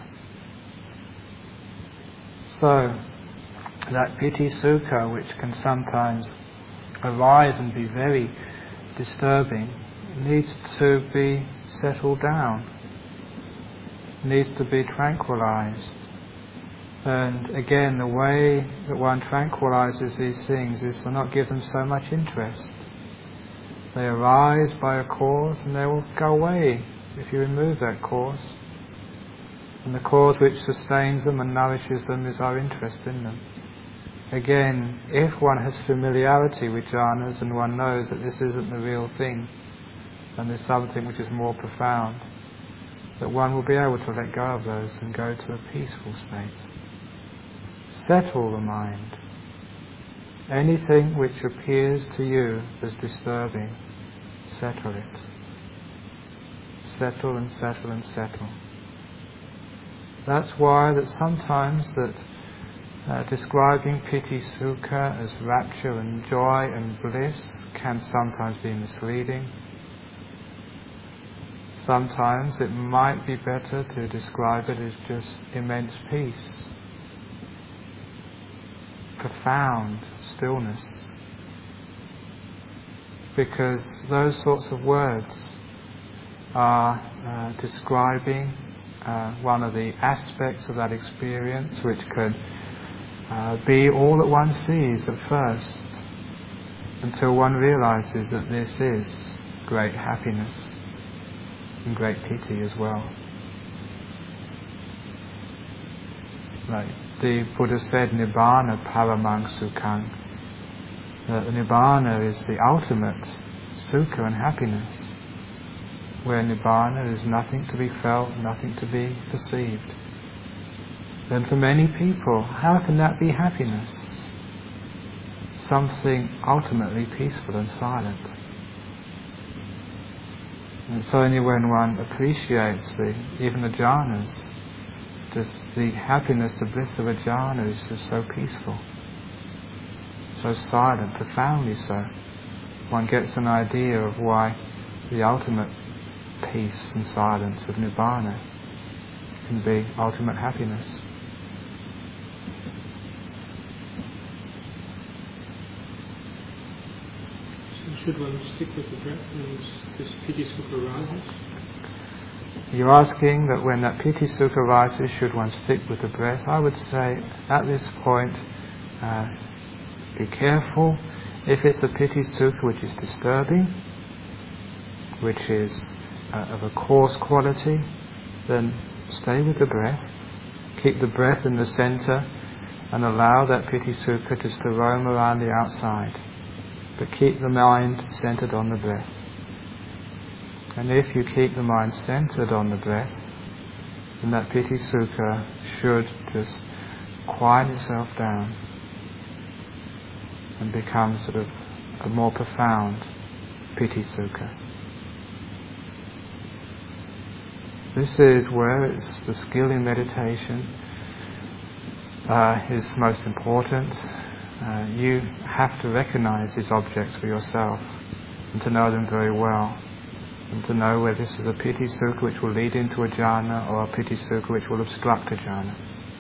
So, that piti sukha, which can sometimes arise and be very disturbing, needs to be settled down, needs to be tranquilized. And again, the way that one tranquilizes these things is to not give them so much interest. They arise by a cause and they will go away if you remove that cause. And the cause which sustains them and nourishes them is our interest in them. Again, if one has familiarity with jhanas and one knows that this isn't the real thing and there's something which is more profound, that one will be able to let go of those and go to a peaceful state. Settle the mind. Anything which appears to you as disturbing, settle it. Settle and settle and settle. That's why that sometimes that describing piti sukha as rapture and joy and bliss can sometimes be misleading. Sometimes it might be better to describe it as just immense peace, profound stillness, because those sorts of words are describing one of the aspects of that experience which could be all that one sees at first, until one realizes that this is great happiness and great piti as well. Like the Buddha said, Nibbana paramang sukhang, that the Nibbana is the ultimate sukha and happiness, where Nibbana is nothing to be felt, nothing to be perceived. Then for many people, how can that be happiness? Something ultimately peaceful and silent. And it's only when one appreciates even the jhanas, just the happiness, the bliss of a jhana is just so peaceful, so silent, profoundly so. One gets an idea of why the ultimate peace and silence of Nibbana can be ultimate happiness. Should one stick with the breath when this piti sukha arises? You're asking that when that piti sukha arises, should one stick with the breath? I would say at this point, be careful. If it's a piti sukha which is disturbing, which is of a coarse quality, then stay with the breath. Keep the breath in the center and allow that piti sukha just to roam around the outside. But keep the mind centered on the breath. And if you keep the mind centered on the breath, then that piti sukha should just quiet itself down and become sort of a more profound piti sukha. This is where it's the skill in meditation is most important. You have to recognize these objects for yourself and to know them very well, and to know whether this is a piti sukha which will lead into a jhana or a piti sukha which will obstruct a jhana.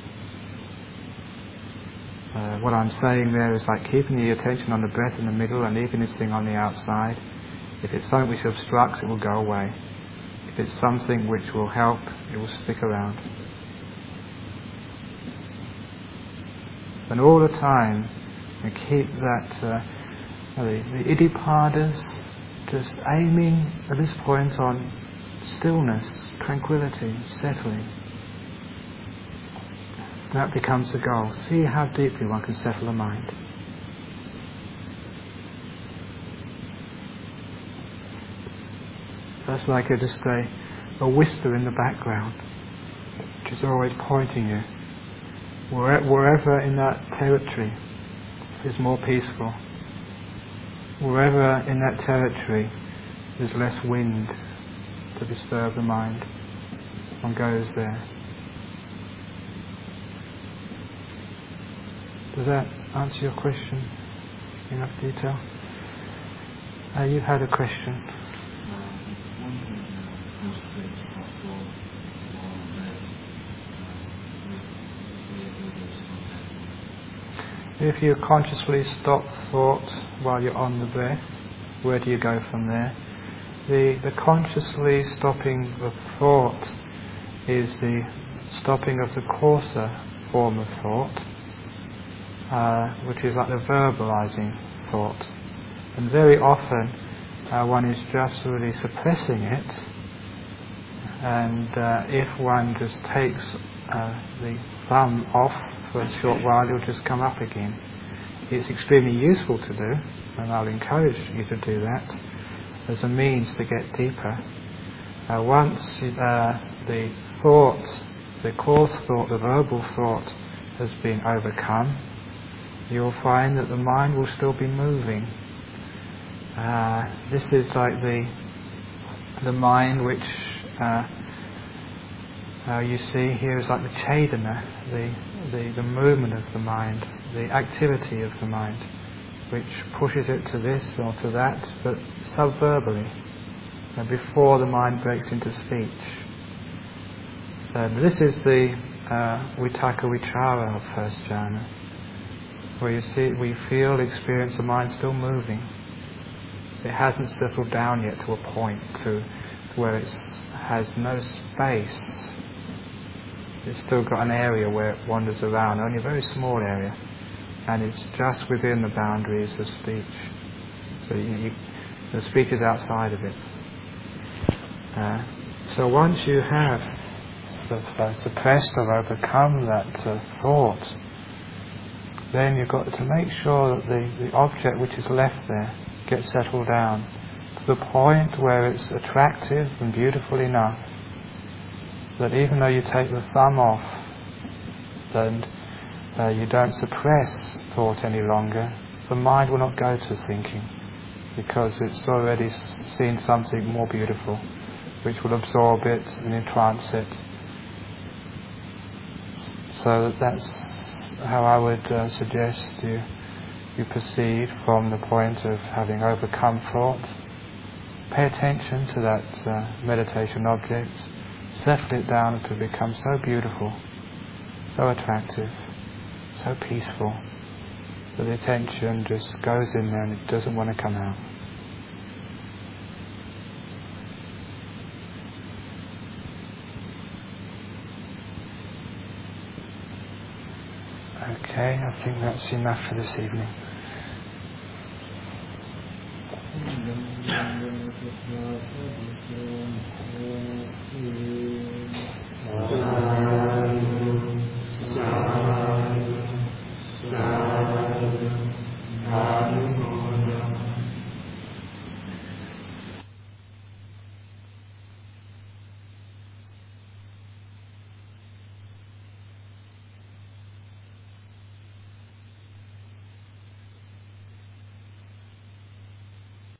What I'm saying there is like keeping the attention on the breath in the middle and leaving this thing on the outside. If it's something which obstructs, it will go away. If it's something which will help, it will stick around. And all the time, you keep that, the Iddhipadas, just aiming at this point on stillness, tranquility, settling. That becomes the goal. See how deeply one can settle the mind. That's like just a whisper in the background, which is always pointing you. Wherever in that territory is more peaceful, wherever in that territory there's less wind to disturb the mind, one goes there. Does that answer your question in enough detail? You had a question. If you consciously stop thought while you're on the breath, where do you go from there? The consciously stopping the thought is the stopping of the coarser form of thought, which is like the verbalizing thought. And very often one is just really suppressing it, and if one just takes the thumb off for a short while, it'll just come up again. It's extremely useful to do, and I'll encourage you to do that as a means to get deeper. Once the thought, the coarse thought, the verbal thought has been overcome, you'll find that the mind will still be moving. This is like the mind which you see here is like the Chedana, the movement of the mind, the activity of the mind, which pushes it to this or to that, but subverbally, before the mind breaks into speech. This is the Vitakka Vichara of first jhana, where you see, we feel, experience the mind still moving. It hasn't settled down yet to a point to where it has no space. It's still got an area where it wanders around, only a very small area, and it's just within the boundaries of speech. So the speech is outside of it. So once you have sort of suppressed or overcome that thought, then you've got to make sure that the object which is left there gets settled down to the point where it's attractive and beautiful enough that even though you take the thumb off and you don't suppress thought any longer, the mind will not go to thinking, because it's already seen something more beautiful which will absorb it and entrance it. So that's how I would suggest you proceed from the point of having overcome thought. Pay attention to that meditation object, settle it down until it becomes so beautiful, so attractive, so peaceful, that the attention just goes in there and it doesn't want to come out. Okay, I think that's enough for this evening.